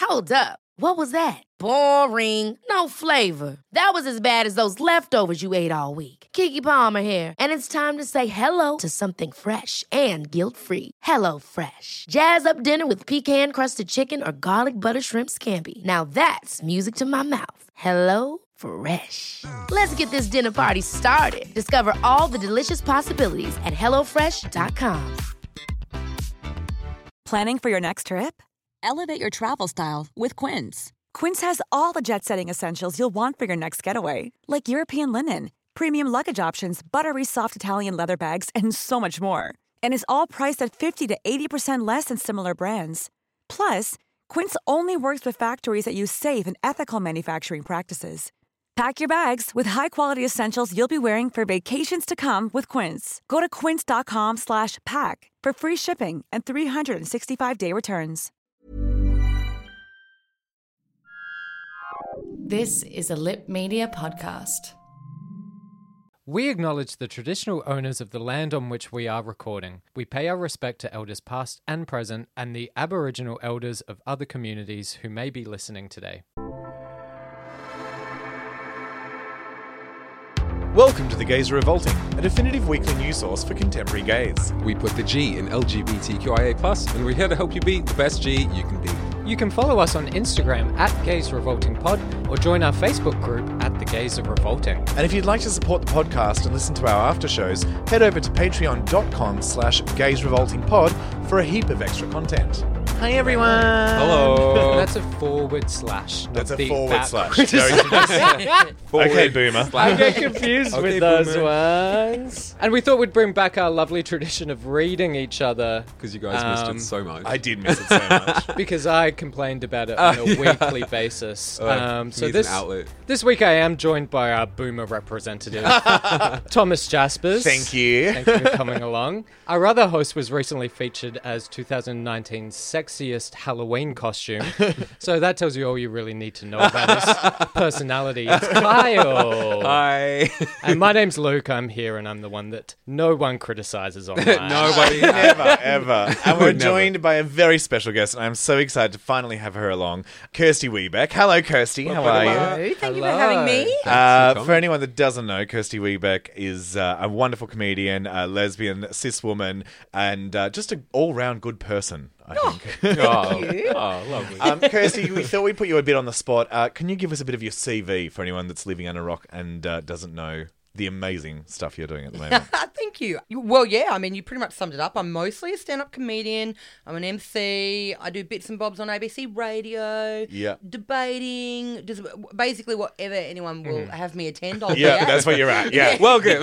Hold up. What was that? Boring. No flavor. That was as bad as those leftovers you ate all week. Keke Palmer here, and it's time to say hello to something fresh and guilt-free. Hello Fresh. Jazz up dinner with pecan-crusted chicken or garlic butter shrimp scampi. Now that's music to my mouth. Hello Fresh. Let's get this dinner party started. Discover all the delicious possibilities at hellofresh.com. Planning for your next trip? Elevate your travel style with Quince. Quince has all the jet-setting essentials you'll want for your next getaway, like European linen, premium luggage options, buttery soft Italian leather bags, and so much more. And is all priced at 50 to 80% less than similar brands. Plus, Quince only works with factories that use safe and ethical manufacturing practices. Pack your bags with high-quality essentials you'll be wearing for vacations to come with Quince. Go to quince.com/pack for free shipping and 365-day returns. This is a Lip Media podcast. We acknowledge the traditional owners of the land on which we are recording. We pay our respect to elders past and present and the Aboriginal elders of other communities who may be listening today. Welcome to The Gays Are Revolting, a definitive weekly news source for contemporary gays. We put the G in LGBTQIA+, and we're here to help you be the best G you can be. You can follow us on Instagram at Gays Revolting Pod or join our Facebook group at The Gays Are Revolting. And if you'd like to support the podcast and listen to our after shows, head over to patreon.com/gaysrevoltingpod for a heap of extra content. Hi everyone! Hello! That's a forward slash. That's a not forward that slash. Okay, Boomer. I get confused Okay, with those Boomer. ones. And we thought we'd bring back our lovely tradition of reading each other. Because you guys missed it so much. I did miss it so much. Because I complained about it on a weekly basis. So needs this an outlet. This week I am joined by our Boomer representative, Thomas Jaspers. Thank you. Thank you for coming along. Our other host was recently featured as 2019's sexiest Halloween costume. So that tells you all you really need to know about his personality. It's Kyle. Hi. And my name's Luke. I'm here and I'm the one that no one criticizes online. Nobody. Never, ever. And we're Never. joined by a very special guest, and I'm so excited to finally have her along, Kirsty Wiebeck. Hello, Kirsty. How are you? Hello, thank you for having me. For anyone that doesn't know, Kirsty Wiebeck is a wonderful comedian, a lesbian, cis woman, and just an all-round good person, I think. Oh, lovely. Kirsty, we thought we'd put you a bit on the spot. Can you give us a bit of your CV for anyone that's living under a rock and doesn't know the amazing stuff you're doing at the moment? Thank you. Well, yeah, I mean, you pretty much summed it up. I'm mostly a stand-up comedian. I'm an MC. I do bits and bobs on ABC Radio. Yeah. Debating. Just basically whatever anyone will have me attend, I'll be Yeah, at. that's what you're at. Yeah. Welcome.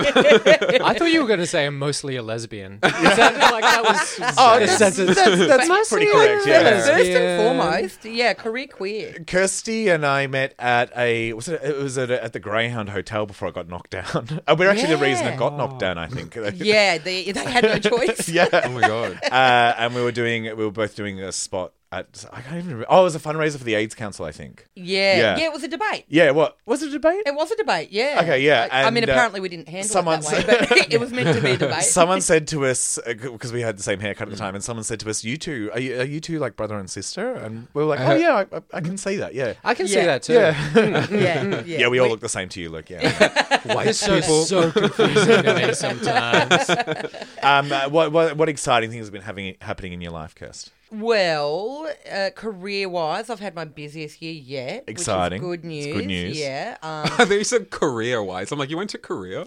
I thought you were going to say I'm mostly a lesbian. It sounded like that was the sentence. That's pretty correct, yeah. First and foremost, yeah, career queer. Kirsty and I met at at the Greyhound Hotel before I got knocked down. We're actually the reason I got knocked down, I think. Yeah, they had no choice. Yeah. Oh my god. And we were both doing a spot at, I can't even remember. Oh, it was a fundraiser for the AIDS Council, I think. Yeah, it was a debate. Yeah, what? Was it a debate? It was a debate, yeah. Okay, yeah. I mean, and, apparently we didn't handle someone it that way, but it was meant to be a debate. Someone said to us, because we had the same haircut at the time, and someone said to us, "You two, are you two like brother and sister?" And we were like, "Oh yeah, I can see that. Yeah, I can see Yeah. that too. Yeah. yeah. We all look the same to you, look. Yeah. White This show's so confusing to me sometimes. What exciting things have been happening in your life, Kirst? Well, career-wise, I've had my busiest year yet. Exciting. Which is good news. It's good news. Yeah. I think you said career-wise. I'm like, you went to Korea?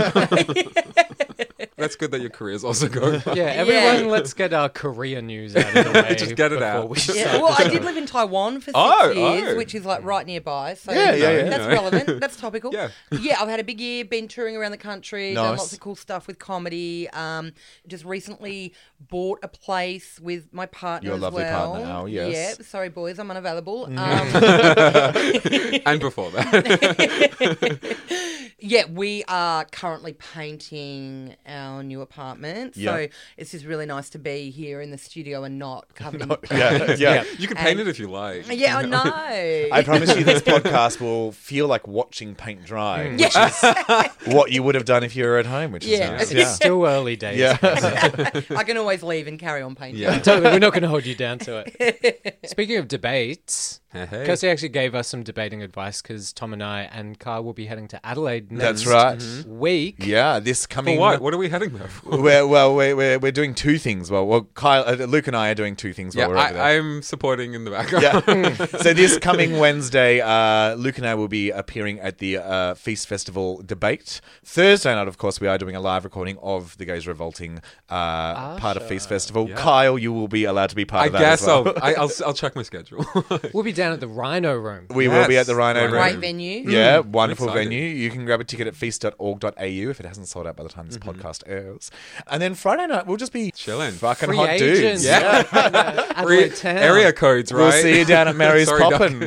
That's good that your career's also going well. Yeah, everyone, let's get our career news out of the way. Just get it before out. we Yeah, start. well, I did live in Taiwan for 6 years, which is like right nearby. So Yeah, that's relevant. That's topical. Yeah. Yeah, I've had a big year, been touring around the country, done Nice. lots of cool stuff with comedy. Just recently bought a place with my partner Your as lovely well. partner now, yes. Yeah, sorry boys, I'm unavailable. And before that. Yeah, we are currently painting our new apartment. Yeah. So it's just really nice to be here in the studio and not covered in Yeah. You can paint it if you like. Yeah, I know. I promise you this podcast will feel like watching paint dry, which is what you would have done if you were at home, which Yeah. is nice. It's still early days. Yeah. I can always leave and carry on painting. Yeah. Totally, we're not going to hold you down to it. Speaking of debates, Hey. Kirsty actually gave us some debating advice because Tom and I and Kyle will be heading to Adelaide next That's right. week. Yeah, this coming. For what? What are we heading there for? We're doing two things. Well, Kyle, Luke and I are doing two things Yeah, while we're over there. I'm supporting in the background. Yeah. So this coming Wednesday, Luke and I will be appearing at the Feast Festival debate. Thursday night, of course, we are doing a live recording of the Gays Revolting part of Feast Festival. Yeah. Kyle, you will be allowed to be part I of that guess as well. I'll check my schedule. We'll be down at the Rhino Room. We will be at the Rhino Yes. Room. Great venue. Yeah, wonderful excited. venue. You can grab a ticket at feast.org.au if it hasn't sold out by the time this podcast airs. And then Friday night, we'll just be Chilling. fucking Free hot agents. dudes. Adelaide town. Area codes, right? We'll see you down at Mary's Sorry, Poppin'.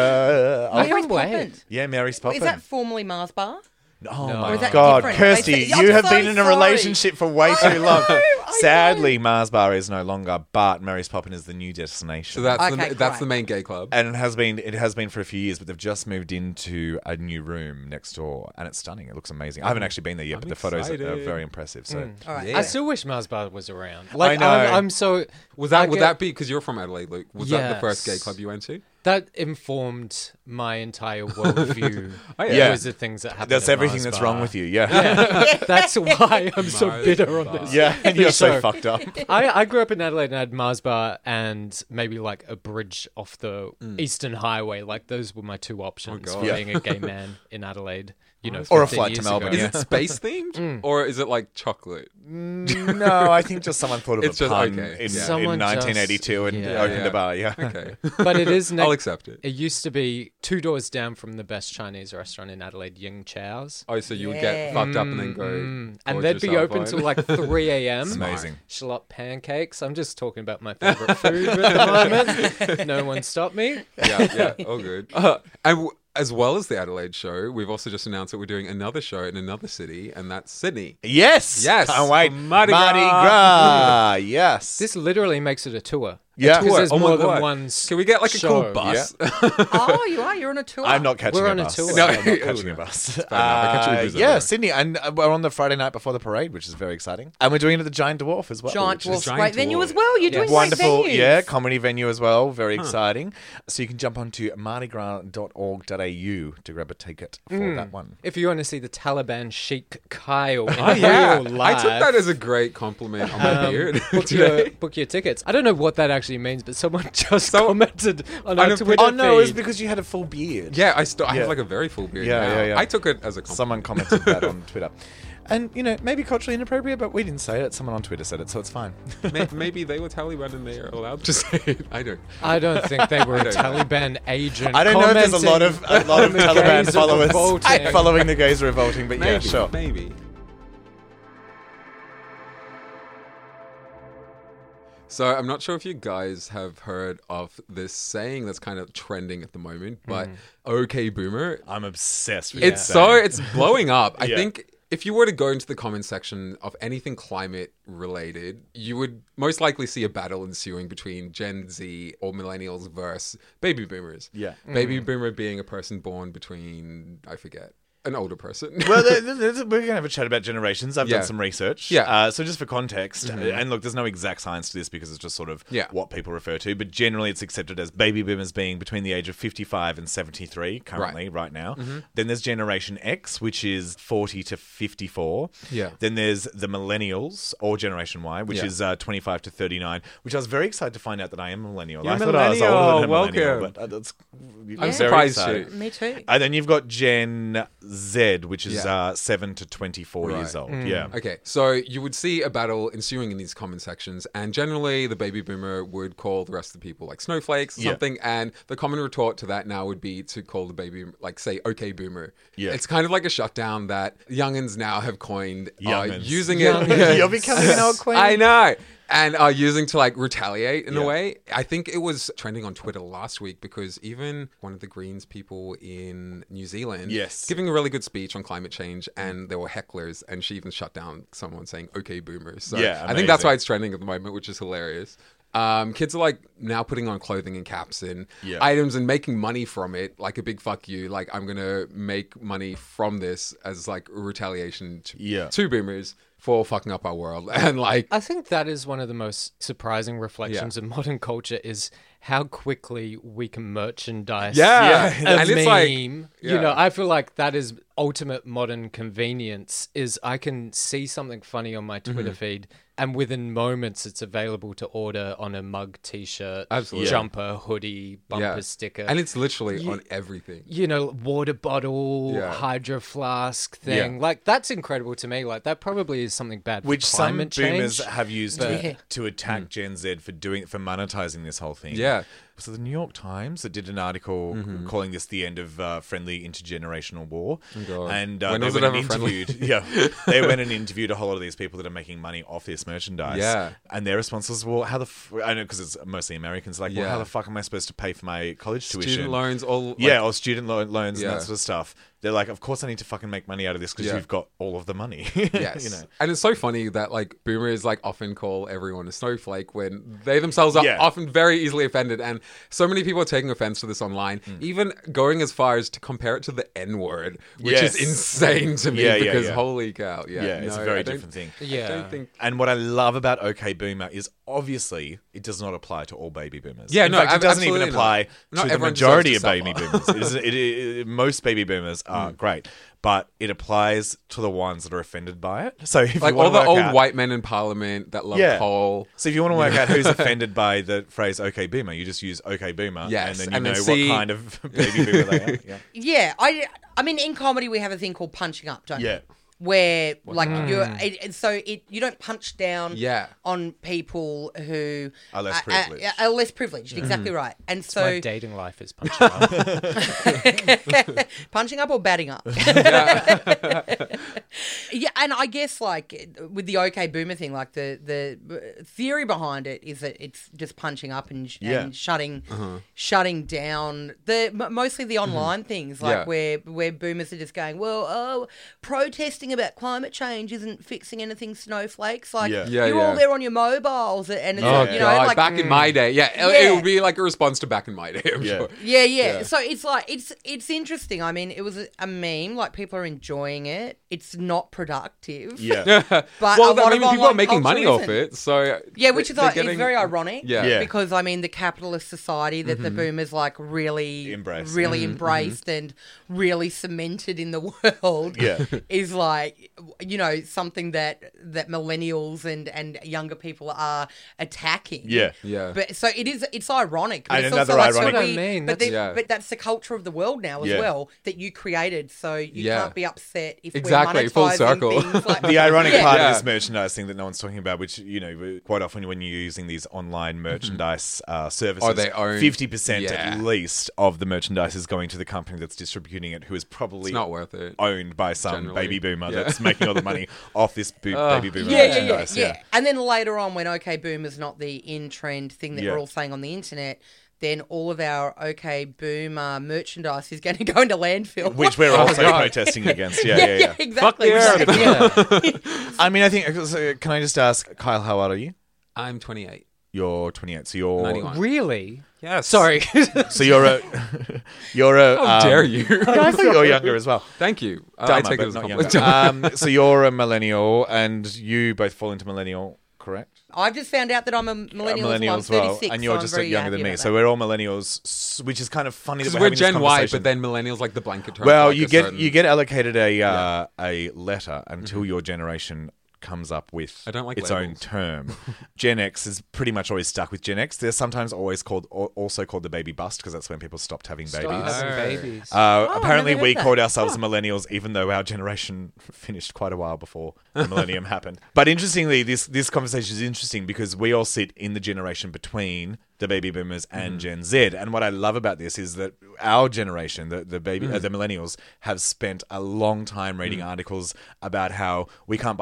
I Mary's can't wait. Poppin'. Yeah, Mary's Poppin'. Is that formerly Mars Bar? Oh No. my Or is that God, different? Kirsty, They say- you I'm have so been in a sorry. relationship for way too long. know. Sadly, Mars Bar is no longer, but Mary's Poppin' is the new destination. So that's Okay, that's great. the main gay club. and it has been for a few years, but they've just moved into a new room next door, and it's stunning. It looks amazing. I haven't actually been there yet, I'm but the photos are excited. very impressive. So All right. Yeah. I still wish Mars Bar was around. Like, know. I'm so... Was that I would get- that be because you're from Adelaide, Luke? Was that the first gay Yes. club you went to? That informed my entire worldview. Oh, yeah. Yeah. Those are things that happen. that's at everything Mars that's Bar. wrong with you. Yeah. That's why I'm so Mars bitter on Bar. this. Yeah, and you're so So- fucked up. I grew up in Adelaide and had Mars Bar and maybe like a bridge off the Eastern Highway. Like those were my two options God. for Yeah. being a gay man in Adelaide. You know, Or a 15 flight to years Melbourne, ago. yeah. Is it space themed or is it like chocolate? No, I think just someone thought of It's a just- pun okay. in, Yeah. Someone in 1982 and just- opened yeah. a bar. Yeah. Okay. But it is. I'll accept it. It used to be 2 doors down from the best Chinese restaurant in Adelaide, Ying Chow's. Oh, so you would Yeah. get fucked up and then go. And gorge they'd be yourself open on. till like 3 a.m. Amazing. Shallot pancakes. I'm just talking about my favorite food at the moment. No one stopped me. Yeah, all good. As well as the Adelaide show, we've also just announced that we're doing another show in another city, and that's Sydney. Yes. Yes. Can't wait. Mardi Mardi Gras. Gras. Yes. This literally makes it a tour. Yeah. Because there's Oh my more than God. one Can we get like a show. cool bus? Oh, you are? You're on a tour? I'm not catching We're a on a bus. tour. I'm No. not catching a bus. fair enough. I catch you with Brazil, Yeah, though. Sydney. And we're on the Friday night before the parade, which is very exciting. And we're doing it at the Giant Dwarf as well. Giant which is Dwarf's Giant great venue Dwarf. as well. You're doing wonderful, great venues. yeah, comedy venue as well. Very exciting. So you can jump onto mardigras.org.au to grab a ticket for that one. If you want to see the Taliban chic Kyle in Oh, yeah. real I life, took that as a great compliment on my beard. book your tickets. I don't know what that actually means, but someone just commented on On our a- Twitter Oh no, it's feed. because you had a full beard. Yeah, I Yeah. have like a very full beard Yeah, now. yeah, yeah. I took it as a compliment. Someone commented that on Twitter. And, you know, maybe culturally inappropriate, but we didn't say it. Someone on Twitter said it, so it's fine. Maybe they were Taliban and they are allowed to say it. I don't. I don't think they were a don't know. Taliban agent. I don't know if there's a lot of commenting on the Taliban gays followers revolting. following the gays revolting, but Maybe, yeah, sure. maybe. So I'm not sure if you guys have heard of this saying that's kind of trending at the moment, but "Okay, Boomer." I'm obsessed with It's that. it's blowing up. I Yeah. think if you were to go into the comment section of anything climate related, you would most likely see a battle ensuing between Gen Z or millennials versus baby boomers. Yeah. Baby boomer being a person born between, I forget, an older person. Well, we're going to have a chat about generations. I've Yeah. done some research. Yeah. So just for context, and look, there's no exact science to this because it's just sort of Yeah. what people refer to, but generally it's accepted as baby boomers being between the age of 55 and 73 currently, right now. Then there's Generation X, which is 40 to 54. Yeah. Then there's the Millennials, or Generation Y, which Yeah. is 25 to 39, which I was very excited to find out that I am a millennial. You're I a thought I was older than a millennial. millennial, Welcome. but that's I'm very surprised exciting. you. Me too. And then you've got Gen Z, which is Yeah. 7 to 24 years old. Yeah. Okay, so you would see a battle ensuing in these comment sections, and generally the baby boomer would call the rest of the people like snowflakes or Yeah. something, and the common retort to that now would be to call the baby, like say, okay boomer. Yeah. It's kind of like a shutdown that youngins now have coined Youngins. using You're it. becoming an old queen. I know. and are using to like retaliate in Yeah. a way. I think it was trending on Twitter last week because even one of the Greens people in New Zealand giving a really good speech on climate change, and there were hecklers, and she even shut down someone saying "Okay, boomers." So Yeah, I think that's amazing. why it's trending at the moment, which is hilarious. Kids are like now putting on clothing and caps and items and making money from it, like a big fuck you. Like, I'm gonna make money from this as like a retaliation to boomers for fucking up our world. And like, I think that is one of the most surprising reflections of modern culture is how quickly we can merchandise Yeah. a And it's meme. like- You yeah. know, I feel like that is ultimate modern convenience is I can see something funny on my Twitter feed and within moments it's available to order on a mug, t-shirt, Absolutely. jumper, hoodie, bumper sticker. and it's literally on everything. You know, water bottle, hydro flask thing. Like, that's incredible to me. Like, that probably is something bad for Which some climate boomers change. have used but- to attack Gen Z for monetizing this whole thing. Yeah. So the New York Times that did an article calling this the end of friendly intergenerational war, God. and When they was it went and ever friendly? interviewed. They went and interviewed a whole lot of these people that are making money off this merchandise. Yeah. and their response was, "Well, how the I know because it's mostly Americans. Like, well, Yeah. how the fuck am I supposed to pay for my college tuition? Student loans, all like, Or student loans and Yeah. that sort of stuff." They're like, "Of course I need to fucking make money out of this because you've got all of the money." Yes. you know. And it's so funny that like boomers like often call everyone a snowflake when they themselves are Yeah. often very easily offended. And so many people are taking offense to this online, even going as far as to compare it to the N-word, which Yes. is insane to me Yeah, because yeah. holy cow. Yeah, Yeah, it's a no, very I don't- different thing. I Yeah. don't think... And what I love about OK Boomer is obviously it does not apply to all baby boomers. Yeah, in no, fact, it doesn't even absolutely apply not. Not to the everyone majority of deserves to baby suffer. boomers. Most baby boomers are great, but it applies to the ones that are offended by it. So if Like you want all the to old work out, white men in parliament that love Yeah. coal. So if you want to work out who's offended by the phrase "OK Boomer," you just use "OK Boomer," Yes, and then and then know see- what kind of baby boomer they are. Yeah. Yeah, I mean, in comedy we have a thing called punching up, don't Yeah. we? Where like you don't punch down Yeah. on people who Are less privileged. Are less privileged, exactly right. And so My dating life is punching up. punching up or batting up. Yeah, and I guess like with the OK Boomer thing, like the theory behind it is that it's just punching up and shutting down mostly the online things, like where boomers are just going, well, protesting about climate change isn't fixing anything, snowflakes. Like you're all there on your mobiles, and it's, Oh, you know, God. like Back in my day. Yeah, it would be like a response to back in my day, I'm sure. Yeah. So it's like it's interesting. I mean, it was a meme. Like people are enjoying it. It's not productive. Yeah. But Well, a lot I mean, of people are online making money culture off isn't. it, so Yeah, which is they're like, getting- it's very ironic. Yeah. Because I mean, the capitalist society that the boomers like really Embrace. embraced and really cemented in the world is like, you know, something that millennials and younger people are attacking. Yeah. Yeah. But so it's ironic. But And it's another also like, so ironic- That's what I mean. But, That's- but that's the culture of the world now as Yeah. well that you created. So you Yeah. can't be upset if Exactly, we're full monetizing circle. things like The ironic part Yeah. of this merchandise thing that no one's talking about, which, you know, quite often when you're using these online merchandise services, Oh, they own- 50% Yeah. at least of the merchandise is going to the company that's distributing it, who is probably It's not worth it. owned by some Generally. baby boomer Yeah. that's making all the money off this baby boomer Yeah. merchandise. And then later on, when OK Boomer's not the in-trend thing that Yeah. we're all saying on the internet, then all of our OK Boomer merchandise is going to go into landfill. Which we're also protesting against. Yeah. exactly. Yeah. I mean, I think, can I just ask, Kyle, how old are you? I'm 28. You're 28, so you're 91. Really? Yes. Sorry. So you're a. How dare you? I thought you're younger as well. Thank you. I Dharma, take it but as a not compliment. younger. So you're a millennial, and you both fall into millennial, correct? I've just found out that I'm a millennial, Millennial as well. I'm 36, and you're so just I'm very younger than happy me. about So that. we're all millennials, which is kind of funny that Because we're we're having this Gen Y, conversation. but then millennials like the blanket term. Well, for like you a get certain- you get allocated a letter until your generation comes up with I don't like its labels. own term. Gen X is pretty much always stuck with Gen X. They're sometimes always also called the baby bust because that's when people stopped having babies. Having babies. Apparently, never we heard called ourselves millennials, even though our generation finished quite a while before the millennium happened. But interestingly, this conversation is interesting because we all sit in the generation between the baby boomers and Gen Z. And what I love about this is that our generation, the millennials, have spent a long time reading articles about how we can't buy houses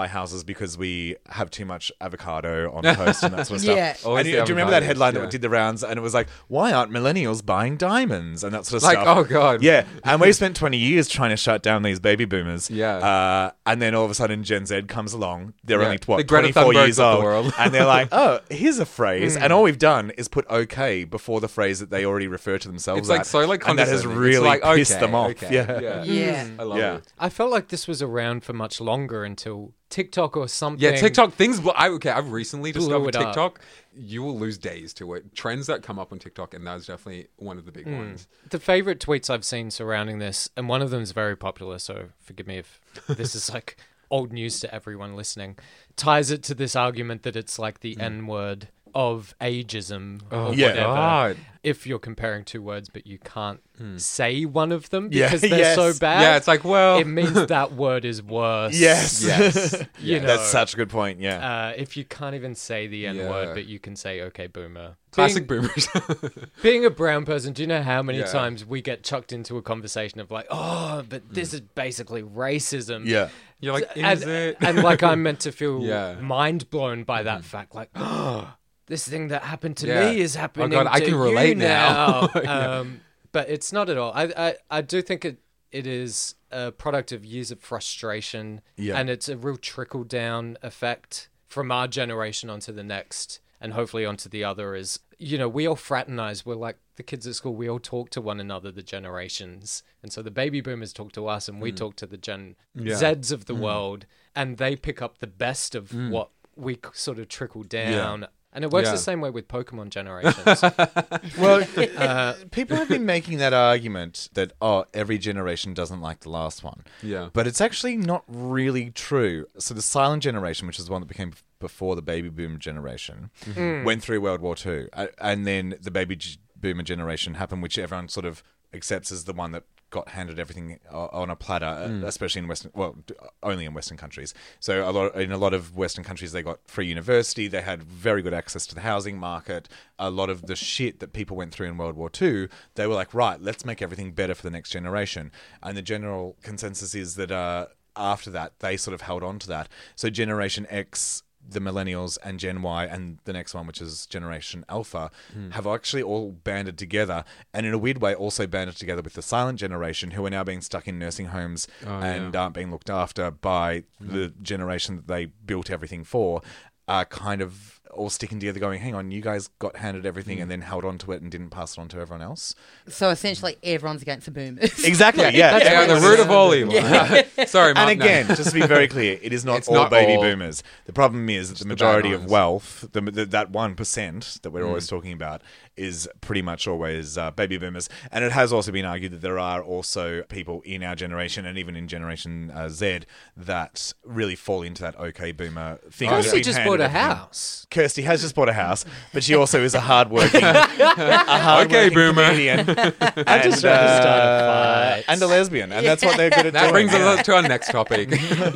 millennials because we have too much avocado on toast and that sort of stuff. Yeah. And do you remember that headline that did the rounds? And it was like, why aren't millennials buying diamonds and that sort of stuff? Oh God. Yeah. And we spent 20 years trying to shut down these baby boomers. Yeah. And then all of a sudden Gen Z comes along. They're only, The Greta 24 Thunbergs years of the old. world. And they're like, oh, here's a phrase. And all we've done is put okay before the phrase that they already refer to themselves It's like so like and that has condescending. really It's like, pissed them off. okay. Yeah. I love Yeah. it. I felt like this was around for much longer until TikTok or something. Yeah, TikTok things. I've recently Blew discovered it up. TikTok. You will lose days to it. Trends that come up on TikTok, and that's definitely one of the big ones. The favorite tweets I've seen surrounding this, and one of them is very popular, so forgive me if this is like old news to everyone listening, ties it to this argument that it's like the N-word of ageism or yeah. whatever. God. If you're comparing two words, but you can't say one of them Yeah, because they're yes. so bad. Yeah, it's like, well, it means that word is worse. Yes. yes. You know, That's such a good point. Yeah. if you can't even say the N-word, Yeah. but you can say "Okay, boomer." Classic boomers. Being a brown person, do you know how many Yeah. times we get chucked into a conversation of like, oh, but this is basically racism. Yeah. You're like, and, is it? and like I'm meant to feel Yeah. mind blown by that fact, like, oh, this thing that happened to Yeah. me is happening. God, I to can you relate now. But it's not at all. I do think it is a product of years of frustration, Yeah. and it's a real trickle down effect from our generation onto the next, and hopefully onto the other. Is, you know, we all fraternize. We're like the kids at school. We all talk to one another, the generations, and so the baby boomers talk to us, and we talk to the Gen Zs of the world, and they pick up the best of what we sort of trickle down. And it works Yeah. the same way with Pokemon generations. Well, people have been making that argument that, every generation doesn't like the last one. Yeah. But it's actually not really true. So the silent generation, which is the one that became before the baby boom generation, went through World War II. And then the baby boomer generation happened, which everyone sort of accepts as the one that got handed everything on a platter, especially in only in Western countries. So in a lot of Western countries, they got free university. They had very good access to the housing market. A lot of the shit that people went through in World War II, they were like, right, let's make everything better for the next generation. And the general consensus is that after that, they sort of held on to that. So Generation X, the millennials, and Gen Y, and the next one, which is Generation Alpha, have actually all banded together, and in a weird way also banded together with the silent generation, who are now being stuck in nursing homes and aren't being looked after by the generation that they built everything for, are kind of all sticking together going, hang on, you guys got handed everything and then held on to it and didn't pass it on to everyone else. So essentially, everyone's against the boomers. Exactly, yeah. They are the root of all evil. Sorry, Mark. And again, just to be very clear, it is not It's all not baby all. boomers. The problem is that the the majority bad of ones. wealth, that 1% that we're always talking about, is pretty much always baby boomers. And it has also been argued that there are also people in our generation and even in Generation Z that really fall into that okay boomer thing. Kirsty Being just handed bought a everything. house. Kirsty has just bought a house, but she also is a hardworking, Okay, boomer. comedian, and, just ready to start a fight. and a lesbian, and that's what they're good at That doing. brings us to our next topic.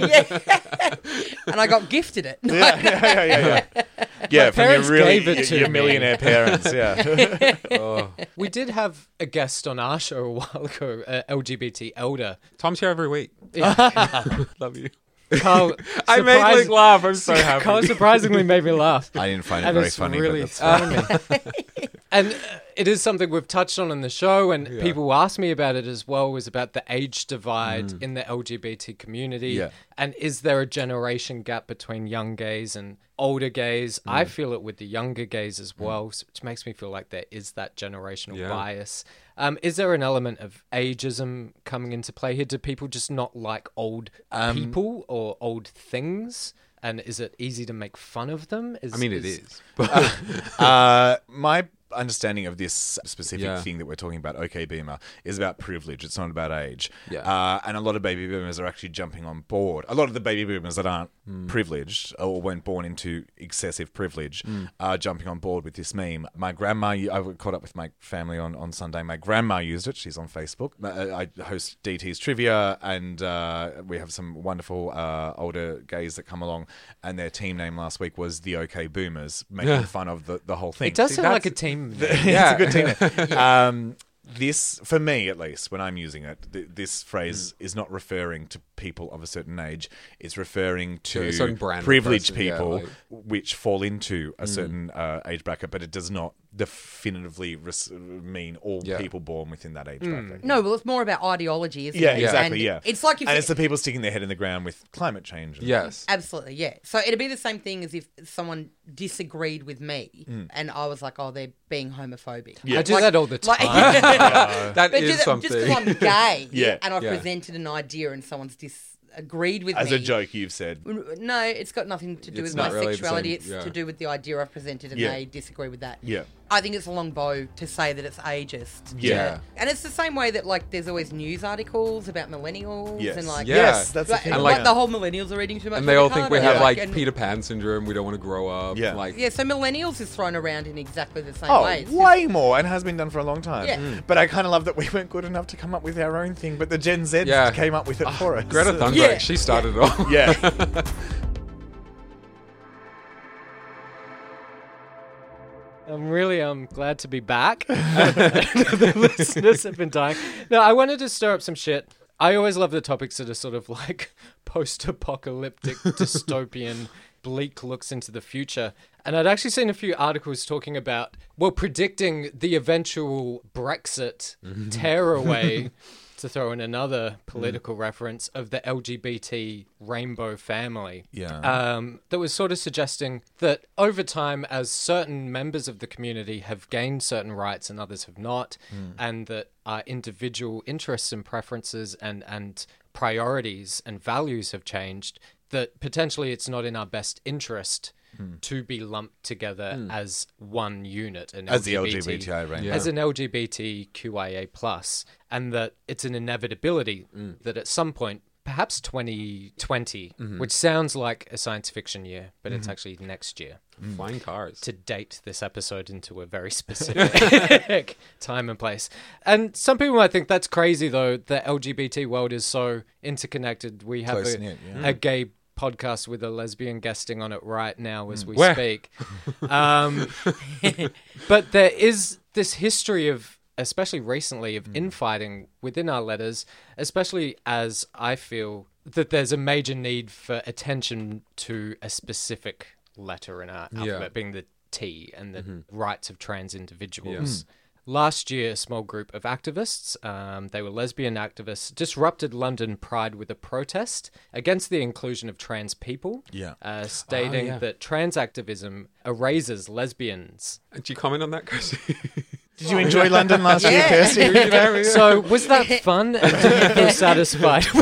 And I got gifted it. Yeah, from your parents really gave it to your me. millionaire parents. Yeah, We did have a guest on our show a while ago, LGBT elder. Tom's here every week. Love you. Carl, I made Luke laugh. I'm so happy. Carl surprisingly made me laugh. I didn't find it And very it's funny, really but that's fine. thrown me. And it is something we've touched on in the show, and people ask me about it as well, was about the age divide in the LGBT community. Yeah. And is there a generation gap between young gays and older gays? I feel it with the younger gays as well, which makes me feel like there is that generational bias. Is there an element of ageism coming into play here? Do people just not like old people or old things? And is it easy to make fun of them? I mean, it is. My understanding of this specific Yeah. thing that we're talking about, okay boomer, is about privilege. It's not about age. Yeah. And a lot of baby boomers are actually jumping on board. A lot of the baby boomers that aren't privileged or weren't born into excessive privilege are jumping on board with this meme. My grandma, I caught up with my family on Sunday. My grandma used it. She's on Facebook. I host DT's Trivia, and we have some wonderful older gays that come along, and their team name last week was the OK Boomers, making fun of the whole thing. It does sound like a team. It's a good team name. This, for me at least, when I'm using it, this phrase is not referring to people of a certain age. It's referring to a certain brand of privileged person, people which fall into a certain age bracket, but it does not definitively mean all people born within that age bracket. No, well, it's more about ideology, isn't Yeah, it? exactly, And it's like if and it's the people sticking their head in the ground with climate change. Yes. Absolutely, yeah. So it'd be the same thing as if someone disagreed with me and I was like, oh, they're being homophobic. Yeah. I do that all the time. That But is something. just because I'm gay Yeah. and I've Yeah. presented an idea and someone's disagreed with As me. a joke, you've said. No, it's got nothing to do It's with my not really the sexuality. same, It's to do with the idea I've presented and Yeah. they disagree with that. Yeah. I think it's a long bow to say that it's ageist. Yeah. And it's the same way that, like, there's always news articles about millennials Yes. and, like... Yeah. Yes, that's the Like, thing. And, like like- the whole millennials are eating too much And they all avocado. think we have like and- Peter Pan syndrome. We don't want to grow up. Yeah. Like, Yeah, so millennials is thrown around in exactly the same Oh, way. It's way more, and has been done for a long time. Yeah. But I kind of love that we weren't good enough to come up with our own thing, but the Gen Z Yeah. came up with it for us. Greta Thunberg, Yeah. she started it all. Yeah. I'm really glad to be back. The listeners have been dying. No, I wanted to stir up some shit. I always love the topics that are sort of like post-apocalyptic, dystopian, bleak looks into the future. And I'd actually seen a few articles talking about, well, predicting the eventual Brexit tear away, to throw in another political reference, of the LGBT rainbow family. Yeah. That was sort of suggesting that over time, as certain members of the community have gained certain rights and others have not, and that our individual interests and preferences and priorities and values have changed, that potentially it's not in our best interest to be lumped together as one unit, As the LGBTI rainbow. as an LGBTQIA+, and that it's an inevitability that at some point, perhaps 2020, which sounds like a science fiction year, but it's actually next year, Flying cars. to date this episode into a very specific time and place. And some people might think that's crazy, though. The LGBT world is so interconnected. We have Close-knit, a gay podcast with a lesbian guesting on it right now as we Where? speak. But there is this history of, especially recently, of infighting within our letters, especially as I feel that there's a major need for attention to a specific letter in our alphabet, being the T, and the rights of trans individuals. Last year, a small group of activists, they were lesbian activists, disrupted London Pride with a protest against the inclusion of trans people, stating that trans activism erases lesbians. Did you comment on that, Kirsty? Did you enjoy London last year, Kirsty? So was that fun? And did you feel satisfied with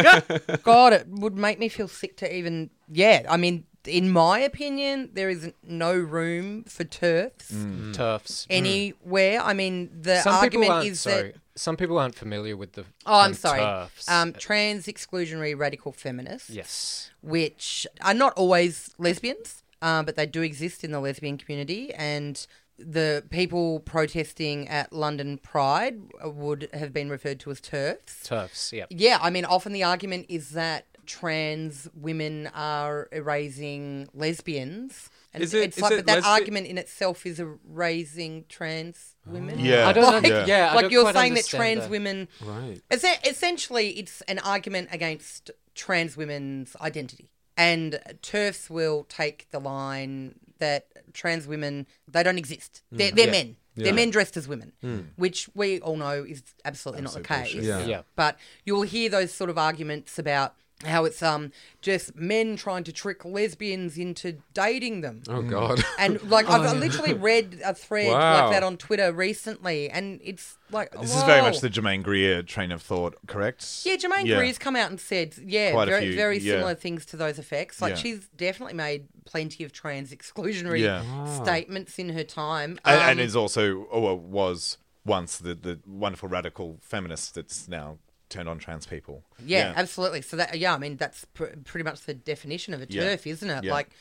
it? God, it would make me feel sick to even... Yeah, I mean, in my opinion, there is no room for TERFs Turfs. anywhere. I mean, the Some people argument aren't, is sorry, that... some people aren't familiar with the Oh, I'm term sorry. TERFs. Trans exclusionary radical feminists. Yes. Which are not always lesbians, but they do exist in the lesbian community. And the people protesting at London Pride would have been referred to as TERFs. TERFs, yeah. Yeah, I mean, often the argument is that trans women are erasing lesbians. And Is it- it's is like, it but that lesbi- argument in itself is erasing trans women. Yeah. I don't Like- know. Yeah, I like don't you're quite saying that understand trans that. women... Right. Essentially, it's an argument against trans women's identity. And TERFs will take the line that trans women, they don't exist. They're men. They're men dressed as women, which we all know is absolutely not the case. Yeah. Yeah. But you'll hear those sort of arguments about how it's just men trying to trick lesbians into dating them. Oh, God. And like I've literally read a thread Wow. like that on Twitter recently, and it's like This is very whoa. much the Jermaine Greer train of thought, correct? Yeah, Jermaine Greer's come out and said, Quite a very, few, very yeah. similar things to those effects. Like, Yeah. she's definitely made plenty of trans exclusionary Yeah. statements in her time. And is also, or was once, the wonderful radical feminist that's now turned on trans people. Yeah, absolutely. So that, I mean, that's pretty much the definition of a Yeah. TERF, isn't it? Yeah. Like,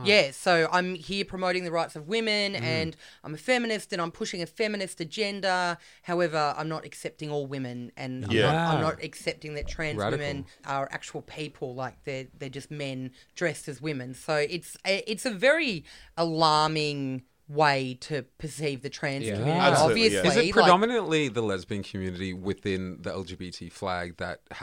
so I'm here promoting the rights of women, and I'm a feminist, and I'm pushing a feminist agenda. However, I'm not accepting all women, and I'm not accepting that trans women are actual people. Like they're just men dressed as women. So it's a very alarming way to perceive the trans community. Absolutely, Obviously, yeah. Is it predominantly the lesbian community within the LGBT flag that has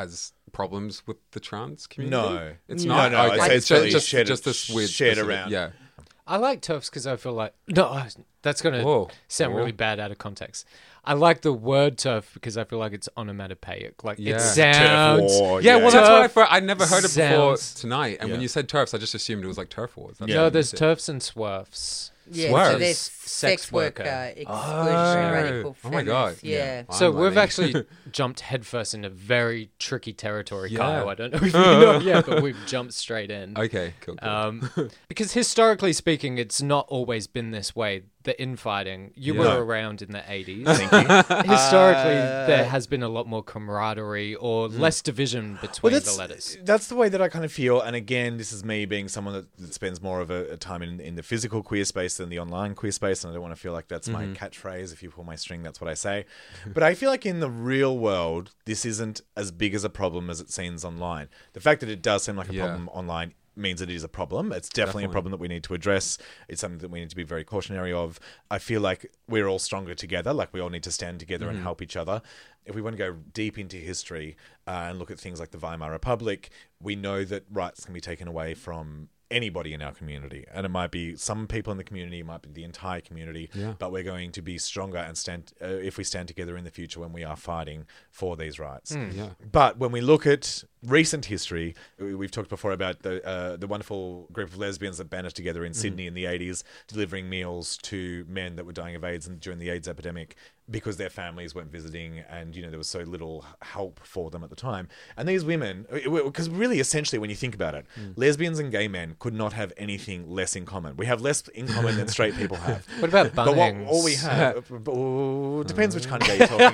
problems with the trans community? No. It's No, not. no, Okay. I'd say it's just really this weird shared specific- around. Yeah. I like TERFs because I feel like that's going Whoa. to sound Whoa. really bad out of context. I like the word TERF because I feel like it's onomatopoeic. Like Yeah. it Turf sounds. war, Yeah, well, that's what I Turf thought. I never heard it before sounds- tonight. And when Yeah. you said turfs, I just assumed it was like turf wars. That's Yeah. No, what there's you said. TERFs and SWERFs. Yeah, Swerves. so there's Sex sex worker, worker. exclusion, radical Oh my God. feminists. Yeah. I'm So we've learning. actually jumped headfirst into very tricky territory, Yeah. Kyle. I don't know if you know yet, but we've jumped straight in. Okay, cool. Because historically speaking, it's not always been this way. The infighting, you Yeah. were around in the 80s. Thank you. Historically, there has been a lot more camaraderie or less division between the letters. That's the way that I kind of feel. And again, this is me being someone that spends more of a time in the physical queer space than the online queer space. And I don't want to feel like that's my catchphrase. If you pull my string, that's what I say. But I feel like in the real world, this isn't as big as a problem as it seems online. The fact that it does seem like a Yeah. problem online means that it is a problem. It's definitely a problem that we need to address. It's something that we need to be very cautionary of. I feel like we're all stronger together. Like we all need to stand together and help each other. If we want to go deep into history and look at things like the Weimar Republic, we know that rights can be taken away from anybody in our community, and it might be some people in the community, it might be the entire community, but we're going to be stronger and stand if we stand together in the future when we are fighting for these rights. But when we look at recent history, we've talked before about the wonderful group of lesbians that banded together in Sydney in the 80s, delivering meals to men that were dying of AIDS during the AIDS epidemic because their families weren't visiting, and there was so little help for them at the time. And these women, because really essentially when you think about it, lesbians and gay men could not have anything less in common. We have less in common than straight people have. What about But Bunnings? all we have depends which kind of gay you're talking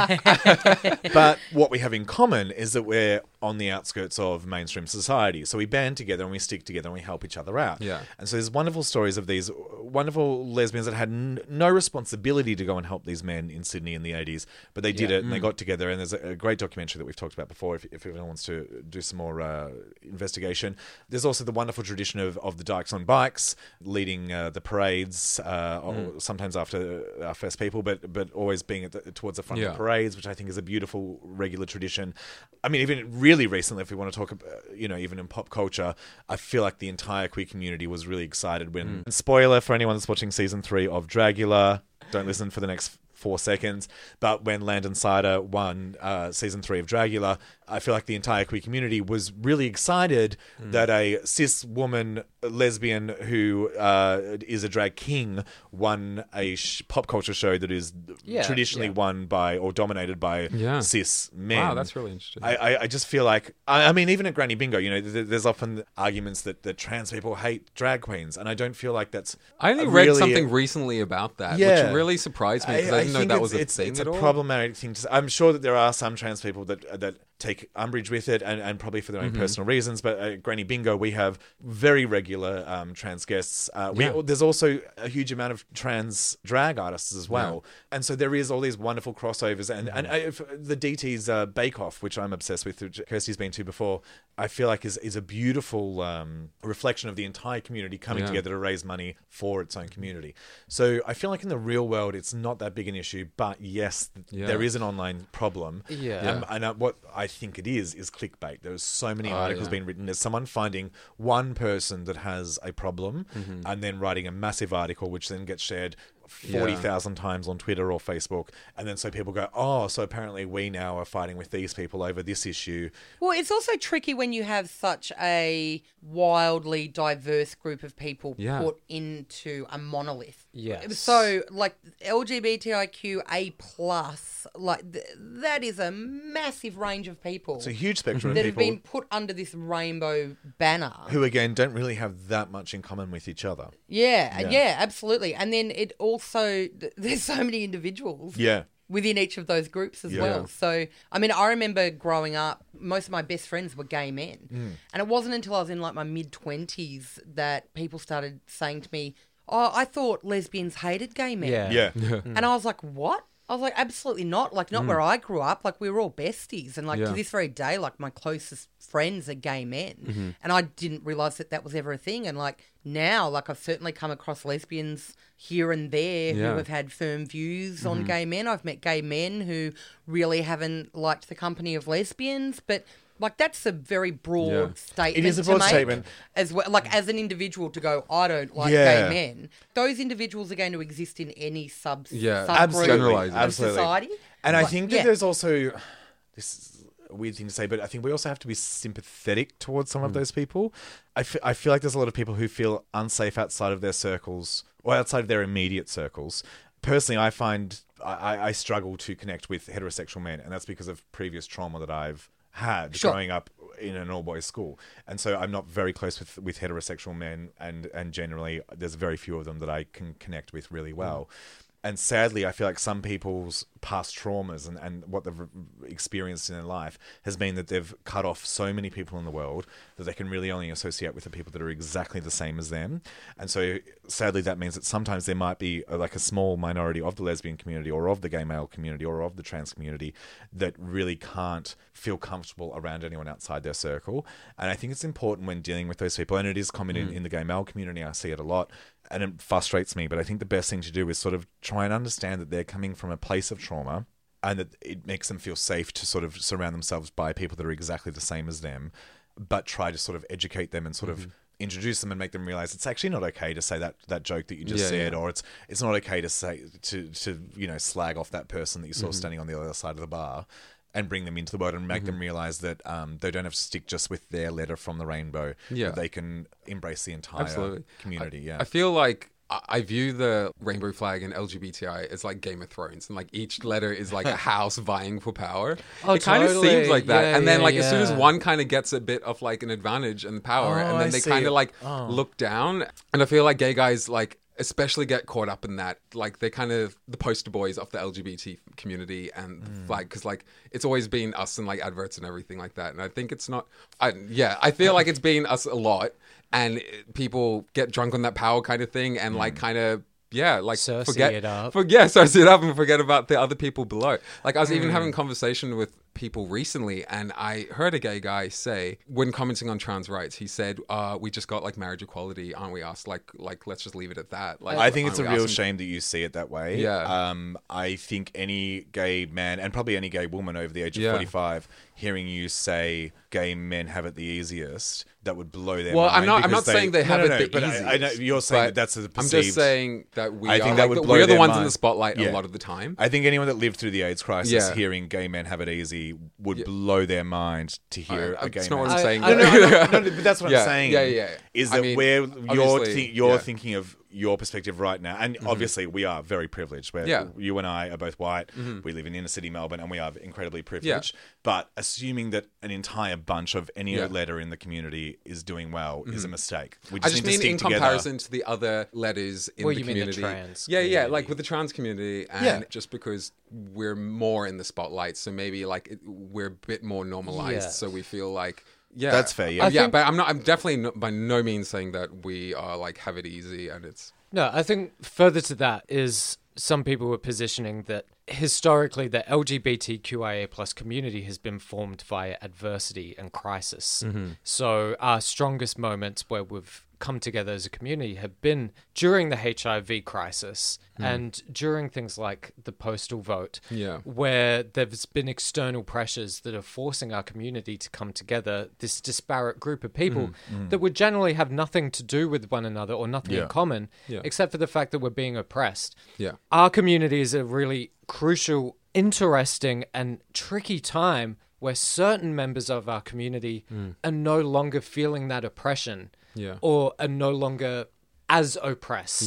about. But what we have in common is that we're on the outskirts of mainstream society. So we band together and we stick together and we help each other out. Yeah. And so there's wonderful stories of these wonderful lesbians that had no responsibility to go and help these men in Sydney in the 80s, but they did it and they got together. And there's a great documentary that we've talked about before if anyone wants to do some more investigation. There's also the wonderful tradition of the Dykes on Bikes leading the parades, sometimes after our First People, but always being towards the front of the parades, which I think is a beautiful regular tradition. I mean, even really recently, if we want to talk about, even in pop culture, I feel like the entire queer community was really excited when, spoiler for anyone that's watching season 3 of Dragula, don't listen for the next 4 seconds, but when Landon Cider won season 3 of Dragula, I feel like the entire queer community was really excited that a cis woman lesbian who is a drag king won a pop culture show that is traditionally won by or dominated by cis men. Wow, that's really interesting. I just feel like, I mean, even at Granny Bingo, there's often arguments that trans people hate drag queens, and I don't feel like that's. I only read something recently about that, which really surprised me because I didn't know that was a thing it's at a all. problematic thing to say. I'm sure that there are some trans people that take umbrage with it and probably for their own personal reasons, but at Granny Bingo we have very regular trans guests. There's also a huge amount of trans drag artists as well, and so there is all these wonderful crossovers and the DT's Bake Off, which I'm obsessed with, which Kirsty's been to before, I feel like is a beautiful reflection of the entire community coming together to raise money for its own community. So I feel like in the real world it's not that big an issue, but yes, there is an online problem. And what I think it is clickbait. There's so many articles being written. There's someone finding one person that has a problem and then writing a massive article which then gets shared 40,000 times on Twitter or Facebook, and then so people go, oh, so apparently we now are fighting with these people over this issue. Well, it's also tricky when you have such a wildly diverse group of people put into a monolith. Yes. So, like, LGBTIQA+, like, that is a massive range of people. It's a huge spectrum of that have people been put under this rainbow banner. who, again, don't really have that much in common with each other. Yeah, absolutely. And then it also, there's so many individuals within each of those groups as well. So, I mean, I remember growing up, most of my best friends were gay men. And it wasn't until I was in like my mid-20s that people started saying to me, oh, I thought lesbians hated gay men. And I was like, what? I was like, absolutely not. Like, not where I grew up. Like, we were all besties. And, like, to this very day, like, my closest friends are gay men. And I didn't realise that was ever a thing. And, like, now, like, I've certainly come across lesbians here and there who have had firm views on gay men. I've met gay men who really haven't liked the company of lesbians. But Like, that's a very broad statement. It is a broad to make, statement. as well. Like, as an individual to go, I don't like Yeah. gay men. Those individuals are going to exist in any subgroup Absolutely. of society. And I Like, think that there's also, this is a weird thing to say, but I think we also have to be sympathetic towards some of those people. I feel like there's a lot of people who feel unsafe outside of their circles or outside of their immediate circles. Personally, I find I struggle to connect with heterosexual men, and that's because of previous trauma that I've had growing up in an all-boys school. And so I'm not very close with heterosexual men, and generally there's very few of them that I can connect with really well. And sadly, I feel like some people's past traumas and what they've experienced in their life has been that they've cut off so many people in the world that they can really only associate with the people that are exactly the same as them. And so sadly, that means that sometimes there might be like a small minority of the lesbian community or of the gay male community or of the trans community that really can't feel comfortable around anyone outside their circle. And I think it's important when dealing with those people, and it is common in the gay male community, I see it a lot, and it frustrates me, but I think the best thing to do is sort of try and understand that they're coming from a place of trauma and that it makes them feel safe to sort of surround themselves by people that are exactly the same as them, but try to sort of educate them and sort of introduce them and make them realize it's actually not okay to say that joke that you just said, or it's not okay to say to slag off that person that you saw standing on the other side of the bar, and bring them into the world and make them realize that they don't have to stick just with their letter from the rainbow. Yeah. That they can embrace the entire community. I feel like I view the rainbow flag and LGBTI as like Game of Thrones, and like each letter is like a house vying for power. It kind of seems like that. And then as soon as one kind of gets a bit of like an advantage and power, and then they kind of like look down. And I feel like gay guys like especially get caught up in that, like they're kind of the poster boys of the LGBT community, and like because like it's always been us in like adverts and everything like that, and I think it's not I feel like it's been us a lot, and people get drunk on that power kind of thing, and like kind of forget it up and forget about the other people below. Like I was even having a conversation with people recently, and I heard a gay guy say, when commenting on trans rights, he said, we just got like marriage equality, aren't we asked? Like let's just leave it at that. Like I think it's a real shame that you see it that way. Yeah. I think any gay man and probably any gay woman over the age of 45 hearing you say gay men have it the easiest, that would blow their mind. I'm not saying they have it the easiest. I know you're saying that that's a perceived. I'm just saying that we're the ones in the spotlight a lot of the time. I think anyone that lived through the AIDS crisis hearing gay men have it easy would blow their mind to hear a gay man. That's not what I'm saying. No, but that's what I'm saying. Yeah. Is that where you're thinking of your perspective right now, and obviously we are very privileged. You and I are both white. We live in inner city Melbourne, and we are incredibly privileged. But assuming that an entire bunch of any letter in the community is doing well is a mistake. We just I just need to mean stick in together. comparison to the other letters in the community. Mean the trans community. Like with the trans community, and just because we're more in the spotlight, so maybe like we're a bit more normalized, so we feel like. Yeah, that's fair. But I'm definitely by no means saying that we are like have it easy, and it's no. I think further to that is some people were positioning that historically the LGBTQIA plus community has been formed via adversity and crisis. So our strongest moments where we've come together as a community have been during the HIV crisis and during things like the postal vote, where there's been external pressures that are forcing our community to come together, this disparate group of people that would generally have nothing to do with one another or nothing in common, except for the fact that we're being oppressed. Our community is a really crucial, interesting and tricky time where certain members of our community are no longer feeling that oppression or are no longer as oppressed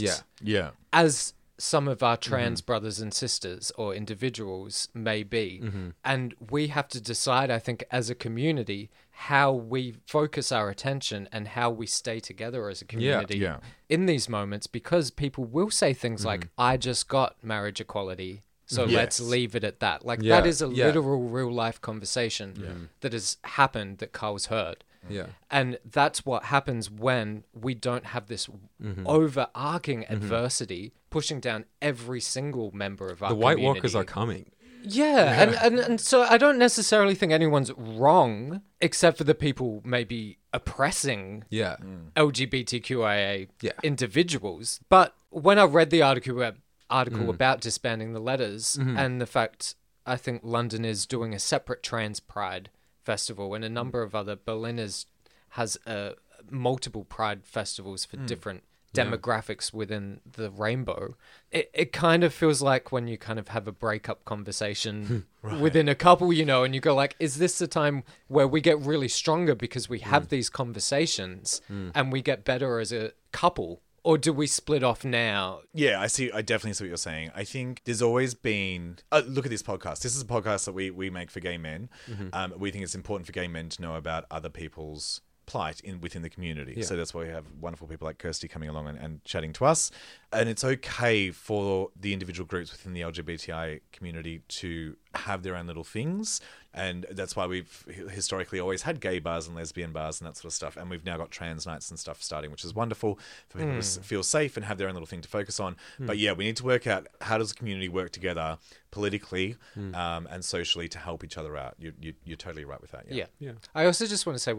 as some of our trans brothers and sisters or individuals may be. And we have to decide, I think, as a community, how we focus our attention and how we stay together as a community in these moments, because people will say things like, I just got marriage equality, so let's leave it at that. Like that is a literal real life conversation that has happened that Carl's heard. And that's what happens when we don't have this overarching adversity pushing down every single member of our community. The White Walkers are coming. And so I don't necessarily think anyone's wrong, except for the people maybe oppressing LGBTQIA individuals. But when I read the article about disbanding the letters and the fact I think London is doing a separate trans pride Festival and a number of other. Berlin has multiple Pride festivals for different demographics within the rainbow. It kind of feels like when you kind of have a breakup conversation within a couple, you know, and you go like, is this the time where we get really stronger because we have these conversations and we get better as a couple? Or do we split off now? Yeah, I definitely see what you're saying. I think there's always been... look at this podcast. This is a podcast that we make for gay men. We think it's important for gay men to know about other people's plight within the community. Yeah. So that's why we have wonderful people like Kirsty coming along and chatting to us. And it's okay for the individual groups within the LGBTI community to have their own little things. And that's why we've historically always had gay bars and lesbian bars and that sort of stuff. And we've now got trans nights and stuff starting, which is wonderful for people to feel safe and have their own little thing to focus on. But yeah, we need to work out how does the community work together politically and socially to help each other out. You're totally right with that. Yeah. I also just want to say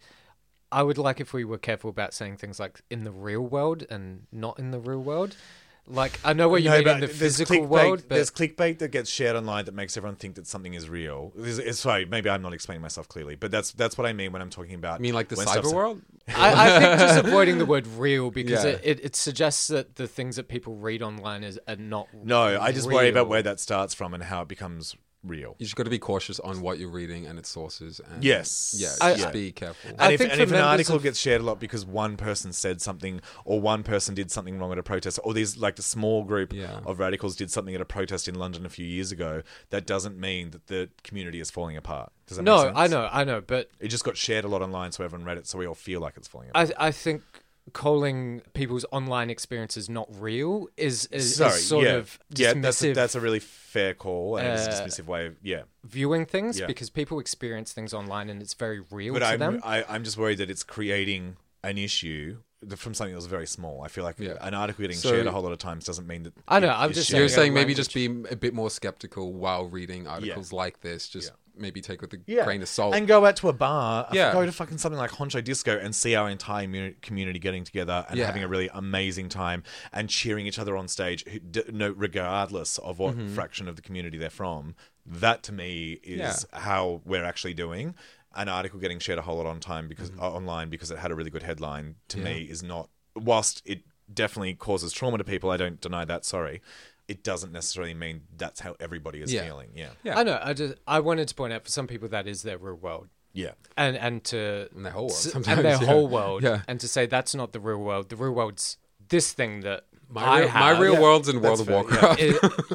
I would like if we were careful about saying things like in the real world and not in the real world. Like, I know what you mean in the physical world, but... There's clickbait that gets shared online that makes everyone think that something is real. Sorry, maybe I'm not explaining myself clearly, but that's what I mean when I'm talking about... You mean like the cyber world? I think just avoiding the word real because it suggests that the things that people read online are not No, I just worry real. about where that starts from and how it becomes real. You just got to be cautious on what you're reading and its sources. And yes. Yeah, just be careful. And if an article gets shared a lot because one person said something or one person did something wrong at a protest, or there's like the small group of radicals did something at a protest in London a few years ago, that doesn't mean that the community is falling apart. Does that make sense? I know, but... It just got shared a lot online so everyone read it so we all feel like it's falling apart. I think calling people's online experiences not real is sort of dismissive. Yeah, that's a really fair call, and it's a dismissive way of viewing things because people experience things online and it's very real to them. I'm just worried that it's creating an issue from something that was very small. I feel like an article getting shared a whole lot of times doesn't mean that... I know, I'm just saying... You're saying maybe just be a bit more skeptical while reading articles like this, just... maybe take with a grain of salt. And go out to a bar, go to fucking something like Honcho Disco and see our entire community getting together and having a really amazing time and cheering each other on stage, regardless of what fraction of the community they're from. That, to me, is how we're actually doing. An article getting shared a whole lot online because it had a really good headline, to me, is not... Whilst it definitely causes trauma to people, I don't deny that, sorry... It doesn't necessarily mean that's how everybody is feeling. Yeah. I know. I wanted to point out for some people that is their real world. Yeah. And to their whole world. Sometimes, and their whole world. Yeah. And to say that's not the real world. The real world's this thing that my real world's in World of Warcraft.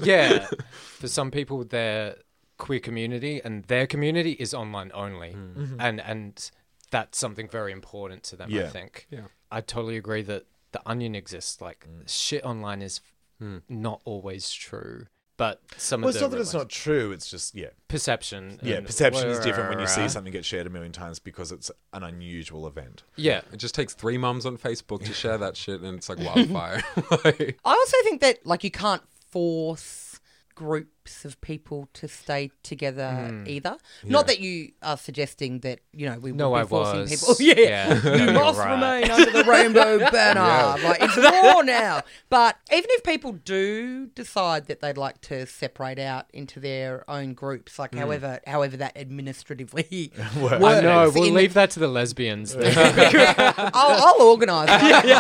For some people, their queer community and their community is online only, and that's something very important to them. I think. Yeah. I totally agree that the Onion exists. Like shit online is. Not always true, but some of the... Well, it's not that it's not true, it's just, perception. Yeah, perception is different when you see something get shared a million times because it's an unusual event. Yeah. It just takes 3 mums on Facebook to share that shit and it's like wildfire. I also think that, like, you can't force groups of people to stay together either. Yeah. Not that you are suggesting that, we would be forcing people. You must remain under the rainbow banner. Like, it's war now. But even if people do decide that they'd like to separate out into their own groups, like however that administratively works. I know, we'll leave that to the lesbians. I'll organise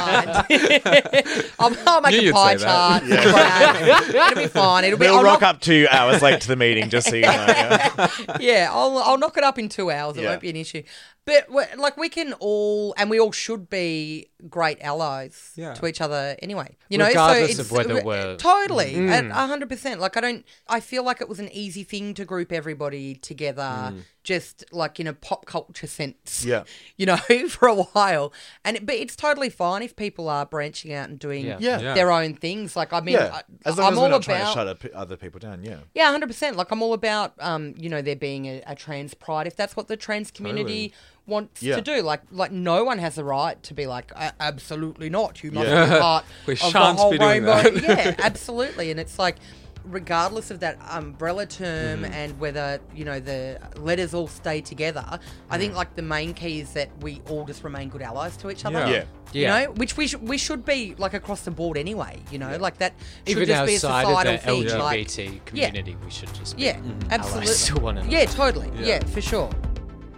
that. I'll make a pie chart. It'll be fine. We'll rock up 2 hours late to the meeting, just so you know. I'll knock it up in 2 hours. It won't be an issue. But we can all, and we all should be great allies to each other anyway. Regardless of whether we're... Totally, at 100%. Like, I feel like it was an easy thing to group everybody together, just like in a pop culture sense. Yeah. For a while. But it's totally fine if people are branching out and doing their own things. Like, I mean, as long as we're not trying to shut other people down, Yeah, 100%. Like, I'm all about, there being a trans pride, if that's what the trans community wants to do. Like no one has the right to be like, absolutely not. You must be part of the whole rainbow. Yeah, absolutely. And it's like, regardless of that umbrella term and whether, the letters all stay together, I think like the main key is that we all just remain good allies to each other. Which we should be like across the board anyway, like that should even just be a societal of the thing. LGBT community, we should just be absolutely. allies to one another. Yeah, totally. Yeah, for sure.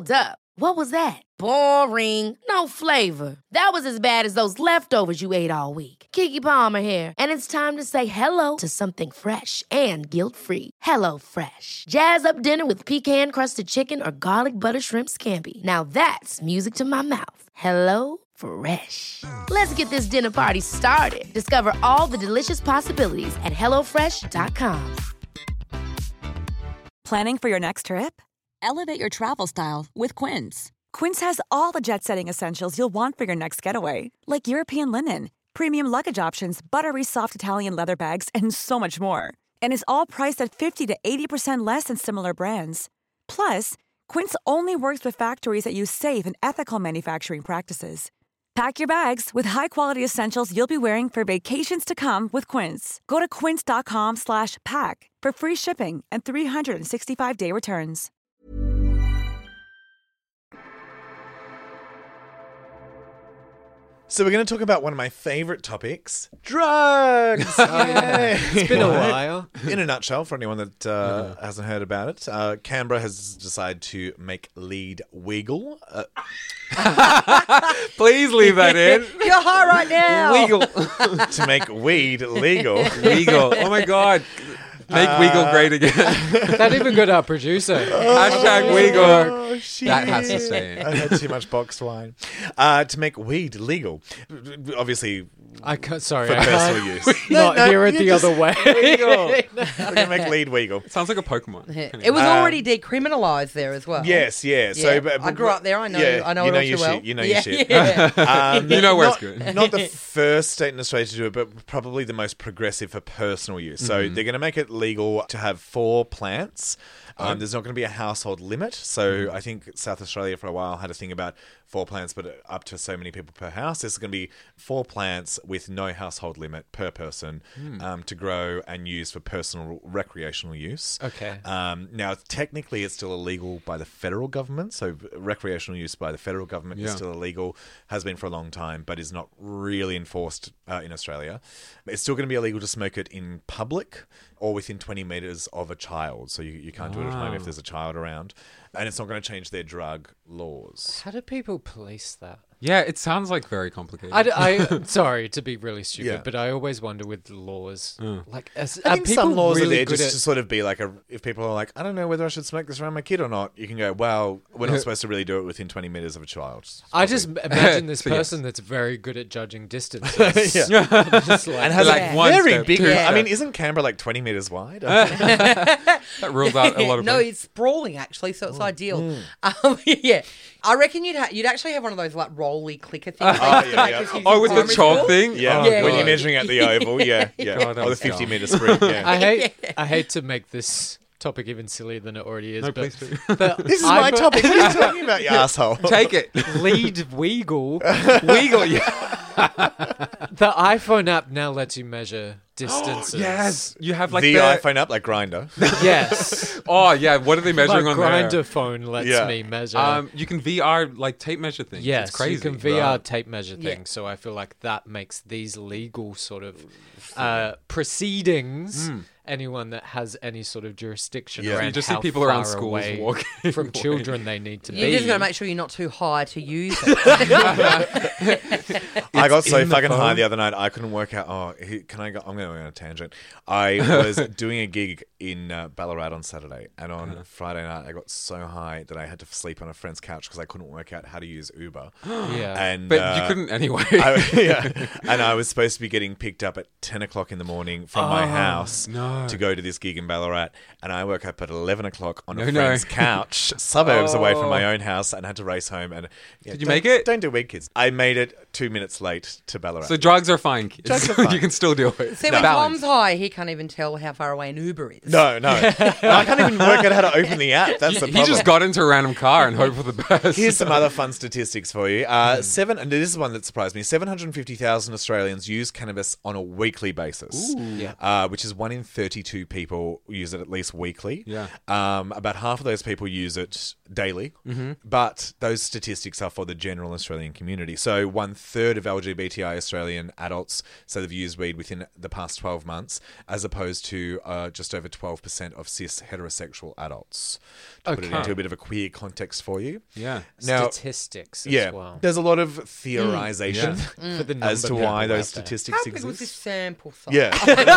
Hold up. What was that? Boring. No flavor. That was as bad as those leftovers you ate all week. Keke Palmer here, and it's time to say hello to something fresh and guilt-free. Hello Fresh. Jazz up dinner with pecan-crusted chicken or garlic butter shrimp scampi. Now that's music to my mouth. Hello Fresh. Let's get this dinner party started. Discover all the delicious possibilities at hellofresh.com. Planning for your next trip? Elevate your travel style with Quince. Quince has all the jet-setting essentials you'll want for your next getaway, like European linen, premium luggage options, buttery soft Italian leather bags, and so much more. And is all priced at 50 to 80% less than similar brands. Plus, Quince only works with factories that use safe and ethical manufacturing practices. Pack your bags with high-quality essentials you'll be wearing for vacations to come with Quince. Go to quince.com/pack for free shipping and 365-day returns. So we're going to talk about one of my favorite topics, drugs. It's been a while. In a nutshell, for anyone that hasn't heard about it, Canberra has decided to make lead legal. Please leave that in. You're high right now. Legal. To make weed legal. Legal. Oh my God. Make Weagle great again. That even got our producer. Hashtag Weagle. Oh, shit. That has to stay in. I had too much boxed wine. To make weed legal. Obviously, I can't, sorry, for I personal can't use. not hear it you the just- other way. We're going to make lead legal. Sounds like a Pokemon. It was already decriminalised there as well. Yes, yeah. So, Yeah, but I grew up there. I know. yeah, I know you it know all your too well. shit. You know yeah, your shit. Yeah. You know where it's not, good. Not the first state in Australia to do it, but probably the most progressive for personal use. So they're going to make it legal to have 4 plants. There's not going to be a household limit. So I think South Australia for a while had a thing about 4 plants, but up to so many people per house. There's going to be 4 plants with no household limit per person to grow and use for personal recreational use. Okay. Now, technically, it's still illegal by the federal government. So recreational use by the federal government is still illegal, has been for a long time, but is not really enforced in Australia. It's still going to be illegal to smoke it in public or within 20 metres of a child. So you can't do it at home if there's a child around. And it's not going to change their drug laws. How do people police that? Yeah, it sounds like very complicated. I sorry to be really stupid, Yeah. but I always wonder with laws, like, I think people some laws really are there good just at- to sort of be like, if people are like, I don't know whether I should smoke this around my kid or not, you can go, well, we're not supposed to really do it within 20 metres of a child. I just imagine this So, yes. person that's very good at judging distances. Yeah. Just like, And has Like a one very step, big... two I step. mean, isn't Canberra like 20 metres wide? That rules out a lot of no, things. it's sprawling actually, so it's ideal. Mm. Yeah, I reckon you'd actually have one of those like rolly clicker things. Oh, yeah, yeah. Oh, with the chalk thing? Yeah, Oh, Yeah, when yeah. you're measuring at the oval, yeah. God, that or the was 50 dumb. metre sprint, yeah. I hate to make this topic even sillier than it already is. No, but please do. This is my topic. What are you talking about, you asshole? Take it. Lead Weagle. Weagle, yeah. The iPhone app now lets you measure distances. Yes. You have like the iPhone app, like Grindr. Yes. Oh, yeah. What are they My measuring on Grindr there? phone lets Yeah. me measure. You can VR like tape measure things. Yes, it's crazy. you can VR Right. tape measure Yeah. things. So I feel like that makes these legal sort of proceedings. Anyone that has any sort of jurisdiction Yeah. around You just see how people around far schools away walking from away. children they need to You be. just got to make sure you're not too high to use it. I got so in the fucking high phone. the other night, I couldn't work out. Can I go? I'm going on a tangent. I was doing a gig in Ballarat on Saturday, and on Friday night, I got so high that I had to sleep on a friend's couch because I couldn't work out how to use Uber. Yeah. And But you couldn't anyway. And I was supposed to be getting picked up at 10 o'clock in the morning from my house no. to go to this gig in Ballarat. And I woke up at 11 o'clock on a No, no. friend's couch, suburbs away from my own house, and had to race home. And Did you make it? Don't do weed, kids. I made it 2 minutes late to Ballarat. So drugs are fine, kids. Drugs are fine. You can still do it. See, when Balance. Tom's high, he can't even tell how far away an Uber is. No. I can't even work out how to open the app. That's the He problem. just got into a random car and hoped for the best. Here's some other fun statistics for you. And this is one that surprised me. 750,000 Australians use cannabis on a weekly basis, which is 1 in 30 32 people use it at least weekly. Yeah. About half of those people use it daily, but those statistics are for the general Australian community. So 1/3 of LGBTI Australian adults say they've used weed within the past 12 months, as opposed to just over 12% of cis heterosexual adults. To put it into a bit of a queer context for you. Yeah. Now, Statistics as well. there's a lot of theorization For the as to number why people those out there. statistics How big was this exist. sample size? Yeah.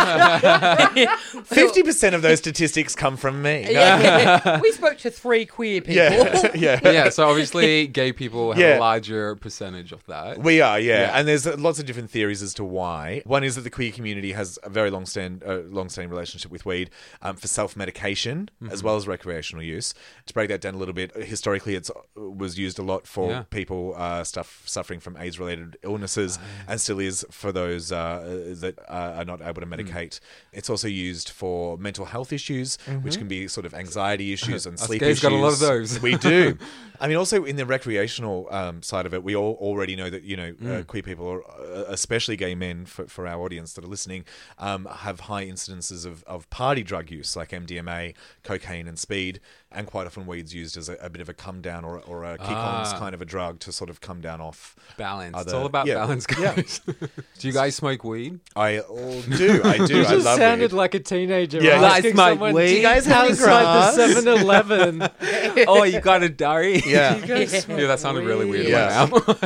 50% of those statistics come from me. We spoke to 3 queer people. Yeah, so obviously gay people have Yeah. a larger percentage of that. We are, yeah. And there's lots of different theories as to why. One is that the queer community has a very long-standing relationship with weed for self-medication as well as recreational use. To break that down a little bit, historically it was used a lot for people suffering from AIDS-related illnesses and still is for those that are not able to medicate. It's also used for mental health issues, which can be sort of anxiety issues and sleep gays issues. got a lot of those. We do. I mean, also in the recreational side of it, we all already know that, queer people, or especially gay men, for our audience that are listening, have high incidences of party drug use, like MDMA, cocaine and speed, and quite often weed's used as a bit of a come down or a kick-ons kind of a drug to sort of come down off Balance. It's other- all about yeah. balance, guys. Do you guys smoke weed? I do. I You just love sounded weed. like a teenager. Yeah. asking Guys, someone, mate, "Do you guys have grass?" outside the 7-Eleven? Oh, you got a durry? Yeah. Yeah, that sounded really weird. Yeah.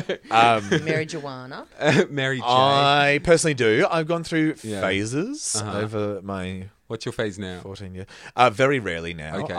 Mary Joanna. Mary J. I personally do. I've gone through Yeah. phases over my What's your phase now? 14 years. Very rarely now. Okay.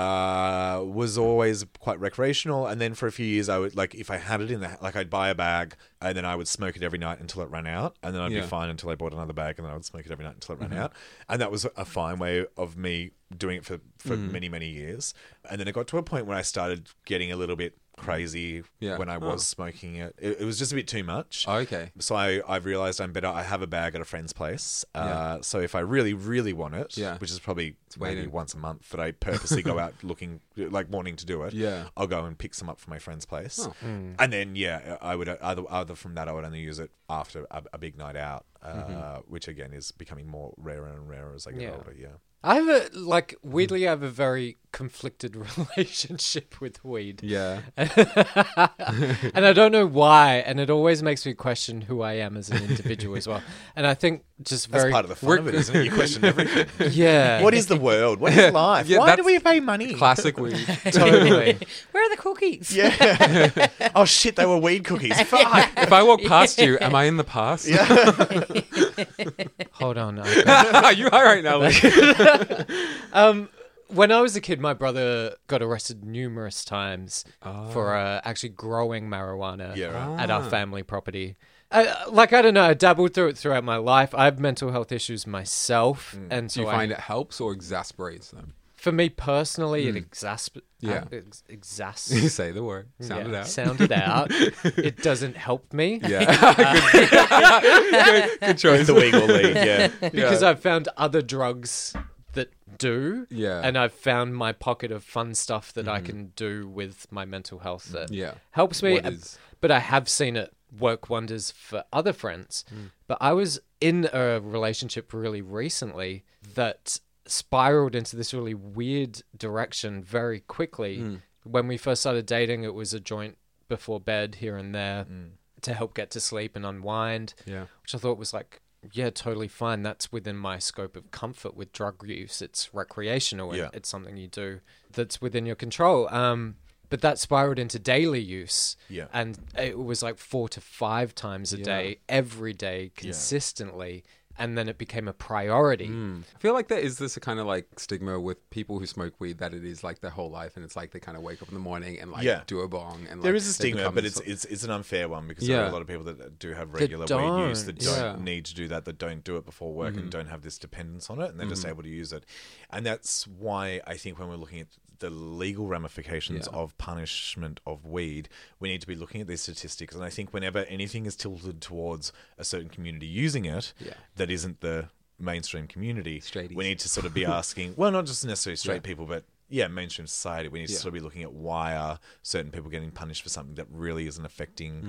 I was always quite recreational, and then for a few years, I would, like, if I had it in the, like, I'd buy a bag, and then I would smoke it every night until it ran out, and then I'd be fine until I bought another bag, and then I would smoke it every night until it ran out. And that was a fine way of me doing it for many, many years. And then it got to a point where I started getting a little bit crazy when I was smoking it. It was just a bit too much. Oh, okay. So I've realised I'm better. I have a bag at a friend's place. So if I really, really want it, which is probably maybe once a month that I purposely go out looking, like wanting to do it, I'll go and pick some up from my friend's place. Oh. And then, I would either from that, I would only use it after a big night out, which again is becoming more rarer and rarer as I get older, I have weirdly, I have a very conflicted relationship with weed. Yeah. And I don't know why, and it always makes me question who I am as an individual as well. And I think just That's very... part of the fun of it, isn't it? You question everything. Yeah. What is the world? What is life? Yeah, Why that's do we pay money? Classic weed. Totally. Where are the cookies? Yeah. Oh shit, they were weed cookies. Fuck. If I walk past you, am I in the past? Hold on. You are right now. Luke. When I was a kid, my brother got arrested numerous times for actually growing marijuana at our family property. I don't know, I dabbled through it throughout my life. I have mental health issues myself. And so Do you find it helps or exasperates them? for me personally, it Yeah. exas. Say the word. Sound it out. Sound it out. It doesn't help me. Yeah. good choice. The wiggle lead, yeah. Because I've found other drugs that do. Yeah. And I've found my pocket of fun stuff that I can do with my mental health that helps me. What is- But I have seen it work wonders for other friends. But I was in a relationship really recently that spiraled into this really weird direction very quickly. When we first started dating, it was a joint before bed here and there to help get to sleep and unwind, which I thought was like, yeah, totally fine. That's within my scope of comfort with drug use. It's recreational and it's something you do that's within your control. But that spiraled into daily use. Yeah. And it was like 4 to 5 times a day, every day, consistently. And then it became a priority. I feel like there is this kind of like stigma with people who smoke weed that it is like their whole life, and it's like they kind of wake up in the morning and like do a bong. And there like, is a they stigma, become but this- it's an unfair one because there are a lot of people that do have regular weed use that don't need to do that don't do it before work and don't have this dependence on it, and they're just able to use it. And that's why I think when we're looking at the legal ramifications of punishment of weed, we need to be looking at these statistics. And I think whenever anything is tilted towards a certain community using it that isn't the mainstream community, Straighties. we need to sort of be asking, well, not just necessarily straight people, but mainstream society, we need to sort of be looking at why are certain people getting punished for something that really isn't affecting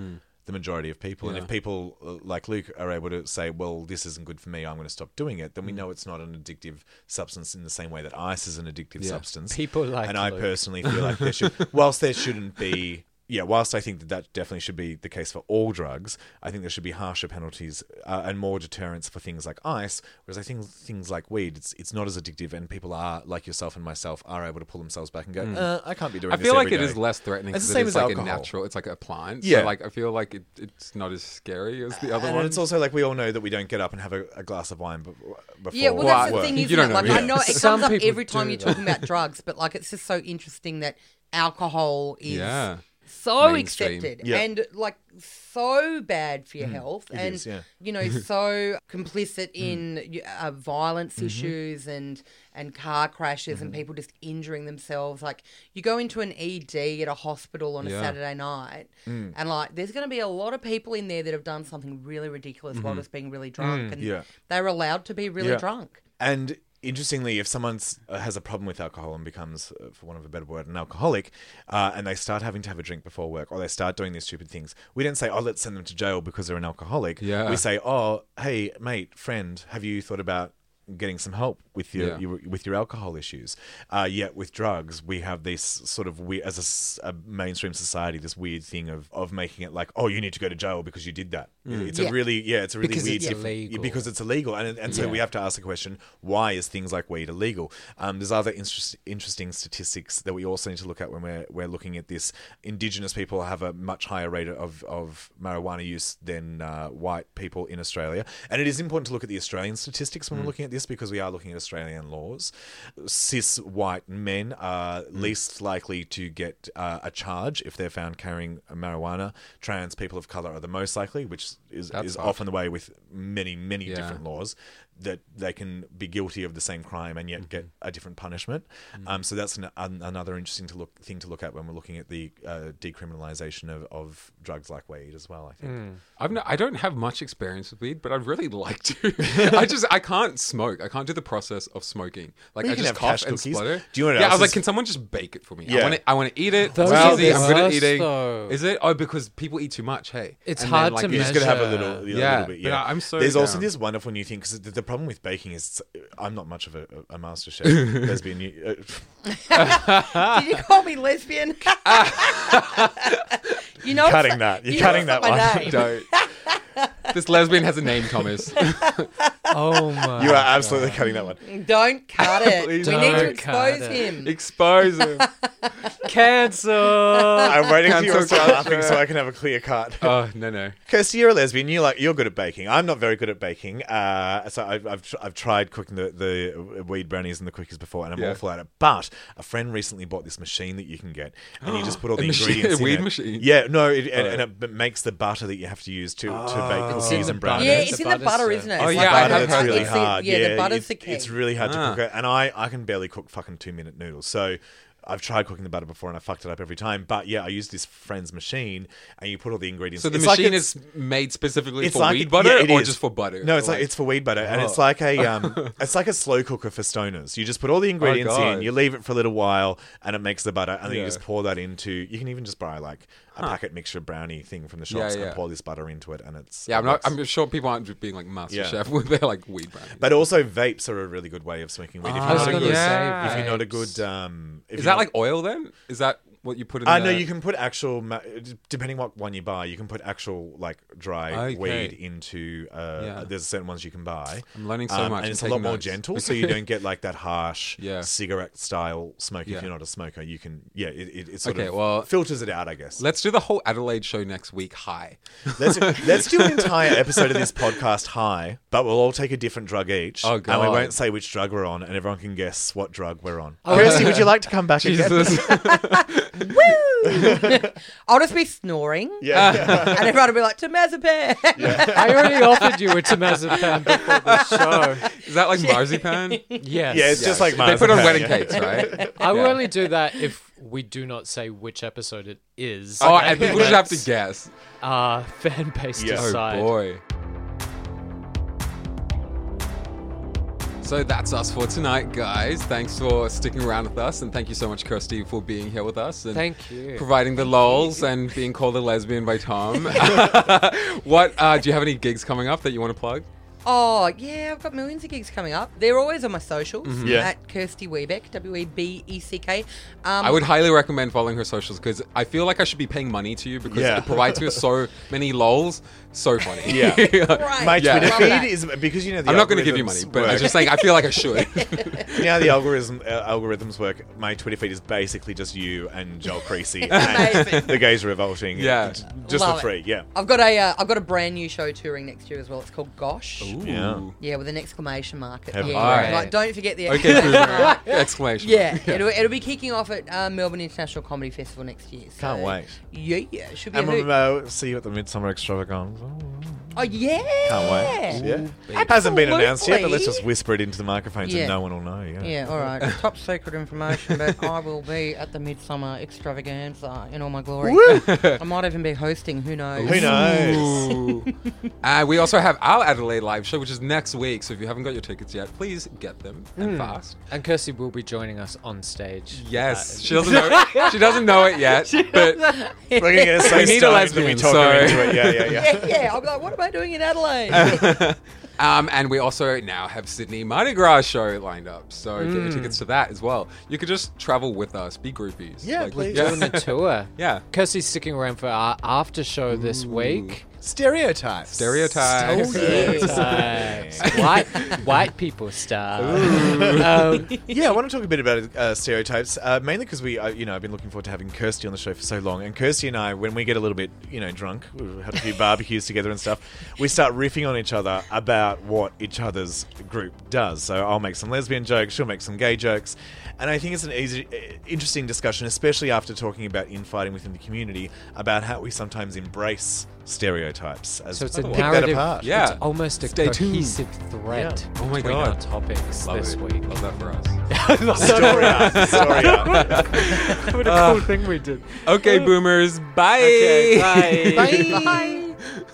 the majority of people. And if people like Luke are able to say, well, this isn't good for me, I'm going to stop doing it, then we know it's not an addictive substance in the same way that ice is an addictive substance. People like And I Luke. personally feel like there should, whilst there shouldn't be, whilst I think that definitely should be the case for all drugs, I think there should be harsher penalties and more deterrence for things like ice, whereas I think things like weed, it's not as addictive, and people are, like yourself and myself, are able to pull themselves back and go, I can't be doing this I feel like every it day. is less threatening It's because the it same is as like a alcohol. natural, it's like a plant. Yeah. So like I feel like it's not as scary as the other And ones. it's also like we all know that we don't get up and have a glass of wine before Yeah, well, that's the work. thing, You isn't don't it? know, Like, yeah. I know it Some comes up people every time do, you're though. talking about drugs, but like, it's just so interesting that alcohol is Yeah. so Mainstream. accepted Yeah. and like so bad for your health, and is, yeah. you know, so complicit in violence issues and car crashes and people just injuring themselves. Like, you go into an ED at a hospital on a Yeah. Saturday night, and like, there's going to be a lot of people in there that have done something really ridiculous while just being really drunk, and Yeah. they're allowed to be really Yeah. drunk. And interestingly, if someone has a problem with alcohol and becomes, for want of a better word, an alcoholic, and they start having to have a drink before work, or they start doing these stupid things, we don't say, oh, let's send them to jail because they're an alcoholic. Yeah. We say, oh, hey, mate, friend, have you thought about getting some help with your alcohol issues? Yet with drugs, we have this sort of weird, as a mainstream society, this weird thing of making it like, oh, you need to go to jail because you did that. It's a really Because weird it's different- illegal. because it's illegal, and so we have to ask the question: why is things like weed illegal? There's other interesting statistics that we also need to look at when we're looking at this. Indigenous people have a much higher rate of marijuana use than white people in Australia, and it is important to look at the Australian statistics when we're looking at this, because we are looking at Australian laws. Cis white men are least likely to get a charge if they're found carrying marijuana. Trans people of color are the most likely, which is That's often the way with many Yeah. different laws, that they can be guilty of the same crime and yet get a different punishment. So that's another interesting thing to look at when we're looking at the decriminalisation of drugs like weed as well, I think. I don't have much experience with weed, but I'd really like to. I can't smoke. I can't do the process of smoking. Like, Well, you I can just have cough cash and cookies. splutter. Do you know what Yeah, I else was like, is- can someone just bake it for me? Yeah. I want to eat it. Those It's are easy. the I'm good at worst, eating. though. Is it? Oh, because people eat too much. Hey, It's And hard then, to like, You just got to have a little Yeah, bit. but Yeah, I'm so There's also down. this wonderful new thing, because the problem with baking is I'm not much of a master chef. Lesbian. Did you call me lesbian? You know, Cutting it's that. You're you cutting know, that it's not my one. name. Don't. This lesbian has a name, Thomas. Oh my! You are absolutely cutting that one. Don't cut it. Please We need to don't cut expose it. him. Expose him. Cancel. I'm waiting for you to Cancel start laughing culture. so I can have a clear cut. Oh no. Kirsty, you're a lesbian. You're good at baking. I'm not very good at baking. So I've tried cooking the weed brownies and the cookies before, and I'm Yeah. awful at it. But a friend recently bought this machine that you can get, and you just put all the A machine- ingredients a in weed it. machine? Yeah, no, and it makes the butter that you have to use to bake It's cookies in the and brownies. Yeah, It's it's the in the butter, butter, isn't it? Oh, It's yeah, like I butter have that's heard really it's hard. the butter's the key. It's really hard to Ah. cook it, and I can barely cook fucking 2-minute noodles. So I've tried cooking the butter before and I fucked it up every time. But yeah, I used this friend's machine, and you put all the ingredients. So the It's like machine it's- is made specifically it's for like- weed butter, yeah, it or is. just for butter? No, it's for weed butter, and it's like a slow cooker for stoners. You just put all the ingredients in, God. you leave it for a little while, and it makes the butter, and then you Yeah. just pour that into. You can even just buy like a packet mixture brownie thing from the shops Yeah. and pour this butter into it, and it's Yeah, it works. I'm sure people aren't just being like Master Yeah. Chef with their like weed brand. But also, vapes are a really good way of smoking weed. If I you're was not a gonna good, say if you're not a vapes. good, if Is you're that not- like oil then? Is that what you put in? No, you can put actual, depending what one you buy, you can put actual like dry Okay. weed into. Yeah. There's certain ones you can buy. I'm learning so much and and it's a taking lot more notes. gentle, so you don't get like that harsh Yeah. cigarette style smoke. Yeah. If you're not a smoker, you can. Yeah, it sort Okay, of well, filters it out, I guess. Let's do the whole Adelaide show next week. Hi. Let's do an entire episode of this podcast high, but we'll all take a different drug each. Oh, And we God. won't say which drug we're on, and everyone can guess what drug we're on. Kirsty, would you like to come back again? Jesus. I'll just be snoring, Yeah. and everyone will be like, "Temazepam." I already offered you a temazepam before the show. Is that like marzipan? Yes. Yeah, it's just like They put on marzipan, wedding yeah. cakes, right? I will Yeah. only do that if we do not say which episode it is. Oh, and people just have to Let's, guess. fan base Yeah. Oh decide. boy. So that's us for tonight, guys. Thanks for sticking around with us, and thank you so much, Kirsty, for being here with us and Thank you. providing the lols and being called a lesbian by Tom. What do you have any gigs coming up that you want to plug? Oh, yeah, I've got millions of gigs coming up. They're always on my socials Yeah. at Kirsty Webeck, Webeck. I would highly recommend following her socials because I feel like I should be paying money to you because Yeah. it provides me with so many lols. So funny. Yeah. Right. My Yeah. Twitter Love feed that. is because you know the I'm not going to give you money, algorithms but I'm work. just saying I feel like I should. You know how the algorithms work. My Twitter feed is basically just you and Joel Creasy and Amazing. the Gays Revolting. Yeah. just Love for free. it. Yeah. I've got a brand new show touring next year as well. It's called Gosh. Yeah. Yeah, with an exclamation mark at Heaven. the end. Alright. Like, don't forget the Okay, exclamation mark. exclamation. Yeah, it'll be kicking off at Melbourne International Comedy Festival next year. So, Can't wait. Yeah, it should be And a hoot. we'll see you at the Midsummer Extravaganza. Oh, yeah. Can't wait. Yeah. Hasn't been announced yet, but let's just Absolutely. whisper it into the microphones Yeah. and no one will know. Yeah. Yeah, all right. Top secret information, but I will be at the Midsummer Extravaganza in all my glory. I might even be hosting. Who knows? Who knows? Ooh. We also have our Adelaide live show, which is next week. So if you haven't got your tickets yet, please get them and fast. And Kirsty will be joining us on stage. Yes, she doesn't know. She doesn't know it yet, but We're going to get so We need a stoned lesbian, that we talk her so- into it. Yeah. Yeah. I'll be like, what am I doing in Adelaide? and we also now have Sydney Mardi Gras show lined up. So get your tickets to that as well. You could just travel with us, be groupies. Yeah, please. Doing a tour. Yeah. Kirsty's sticking around for our after show this week. Stereotypes. Stereotypes. White people stuff. Yeah, I want to talk a bit about stereotypes, mainly because I've been looking forward to having Kirsty on the show for so long. And Kirsty and I, when we get a little bit, drunk, we've had a few barbecues together and stuff, we start riffing on each other about what each other's group does. So I'll make some lesbian jokes, she'll make some gay jokes. And I think it's an interesting discussion, especially after talking about infighting within the community, about how we sometimes embrace stereotypes. So it's a pick that narrative. apart. Yeah. It's almost a Stay tuned. cohesive thread. Yeah. Oh my between God. our topics Love this it. week. Love that for us. Story arc. What a cool thing we did. Okay, boomers. Bye. Okay, bye. Bye.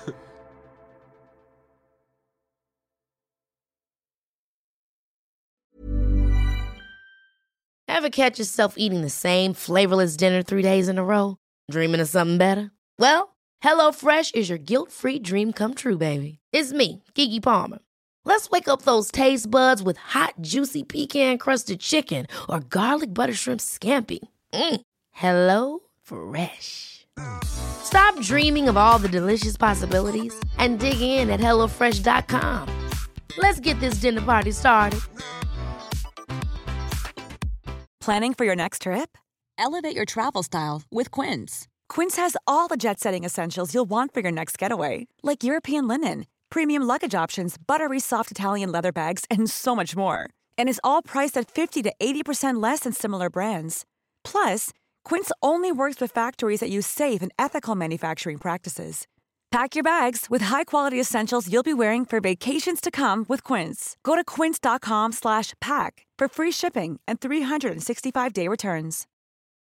Ever catch yourself eating the same flavorless dinner 3 days in a row? Dreaming of something better? Well, HelloFresh is your guilt-free dream come true, baby. It's me, Keke Palmer. Let's wake up those taste buds with hot, juicy pecan-crusted chicken or garlic butter shrimp scampi. Hello Fresh. Stop dreaming of all the delicious possibilities and dig in at HelloFresh.com. Let's get this dinner party started. Planning for your next trip? Elevate your travel style with Quince. Quince has all the jet-setting essentials you'll want for your next getaway, like European linen, premium luggage options, buttery soft Italian leather bags, and so much more. And is all priced at 50 to 80% less than similar brands. Plus, Quince only works with factories that use safe and ethical manufacturing practices. Pack your bags with high-quality essentials you'll be wearing for vacations to come with Quince. Go to quince.com/pack for free shipping and 365-day returns.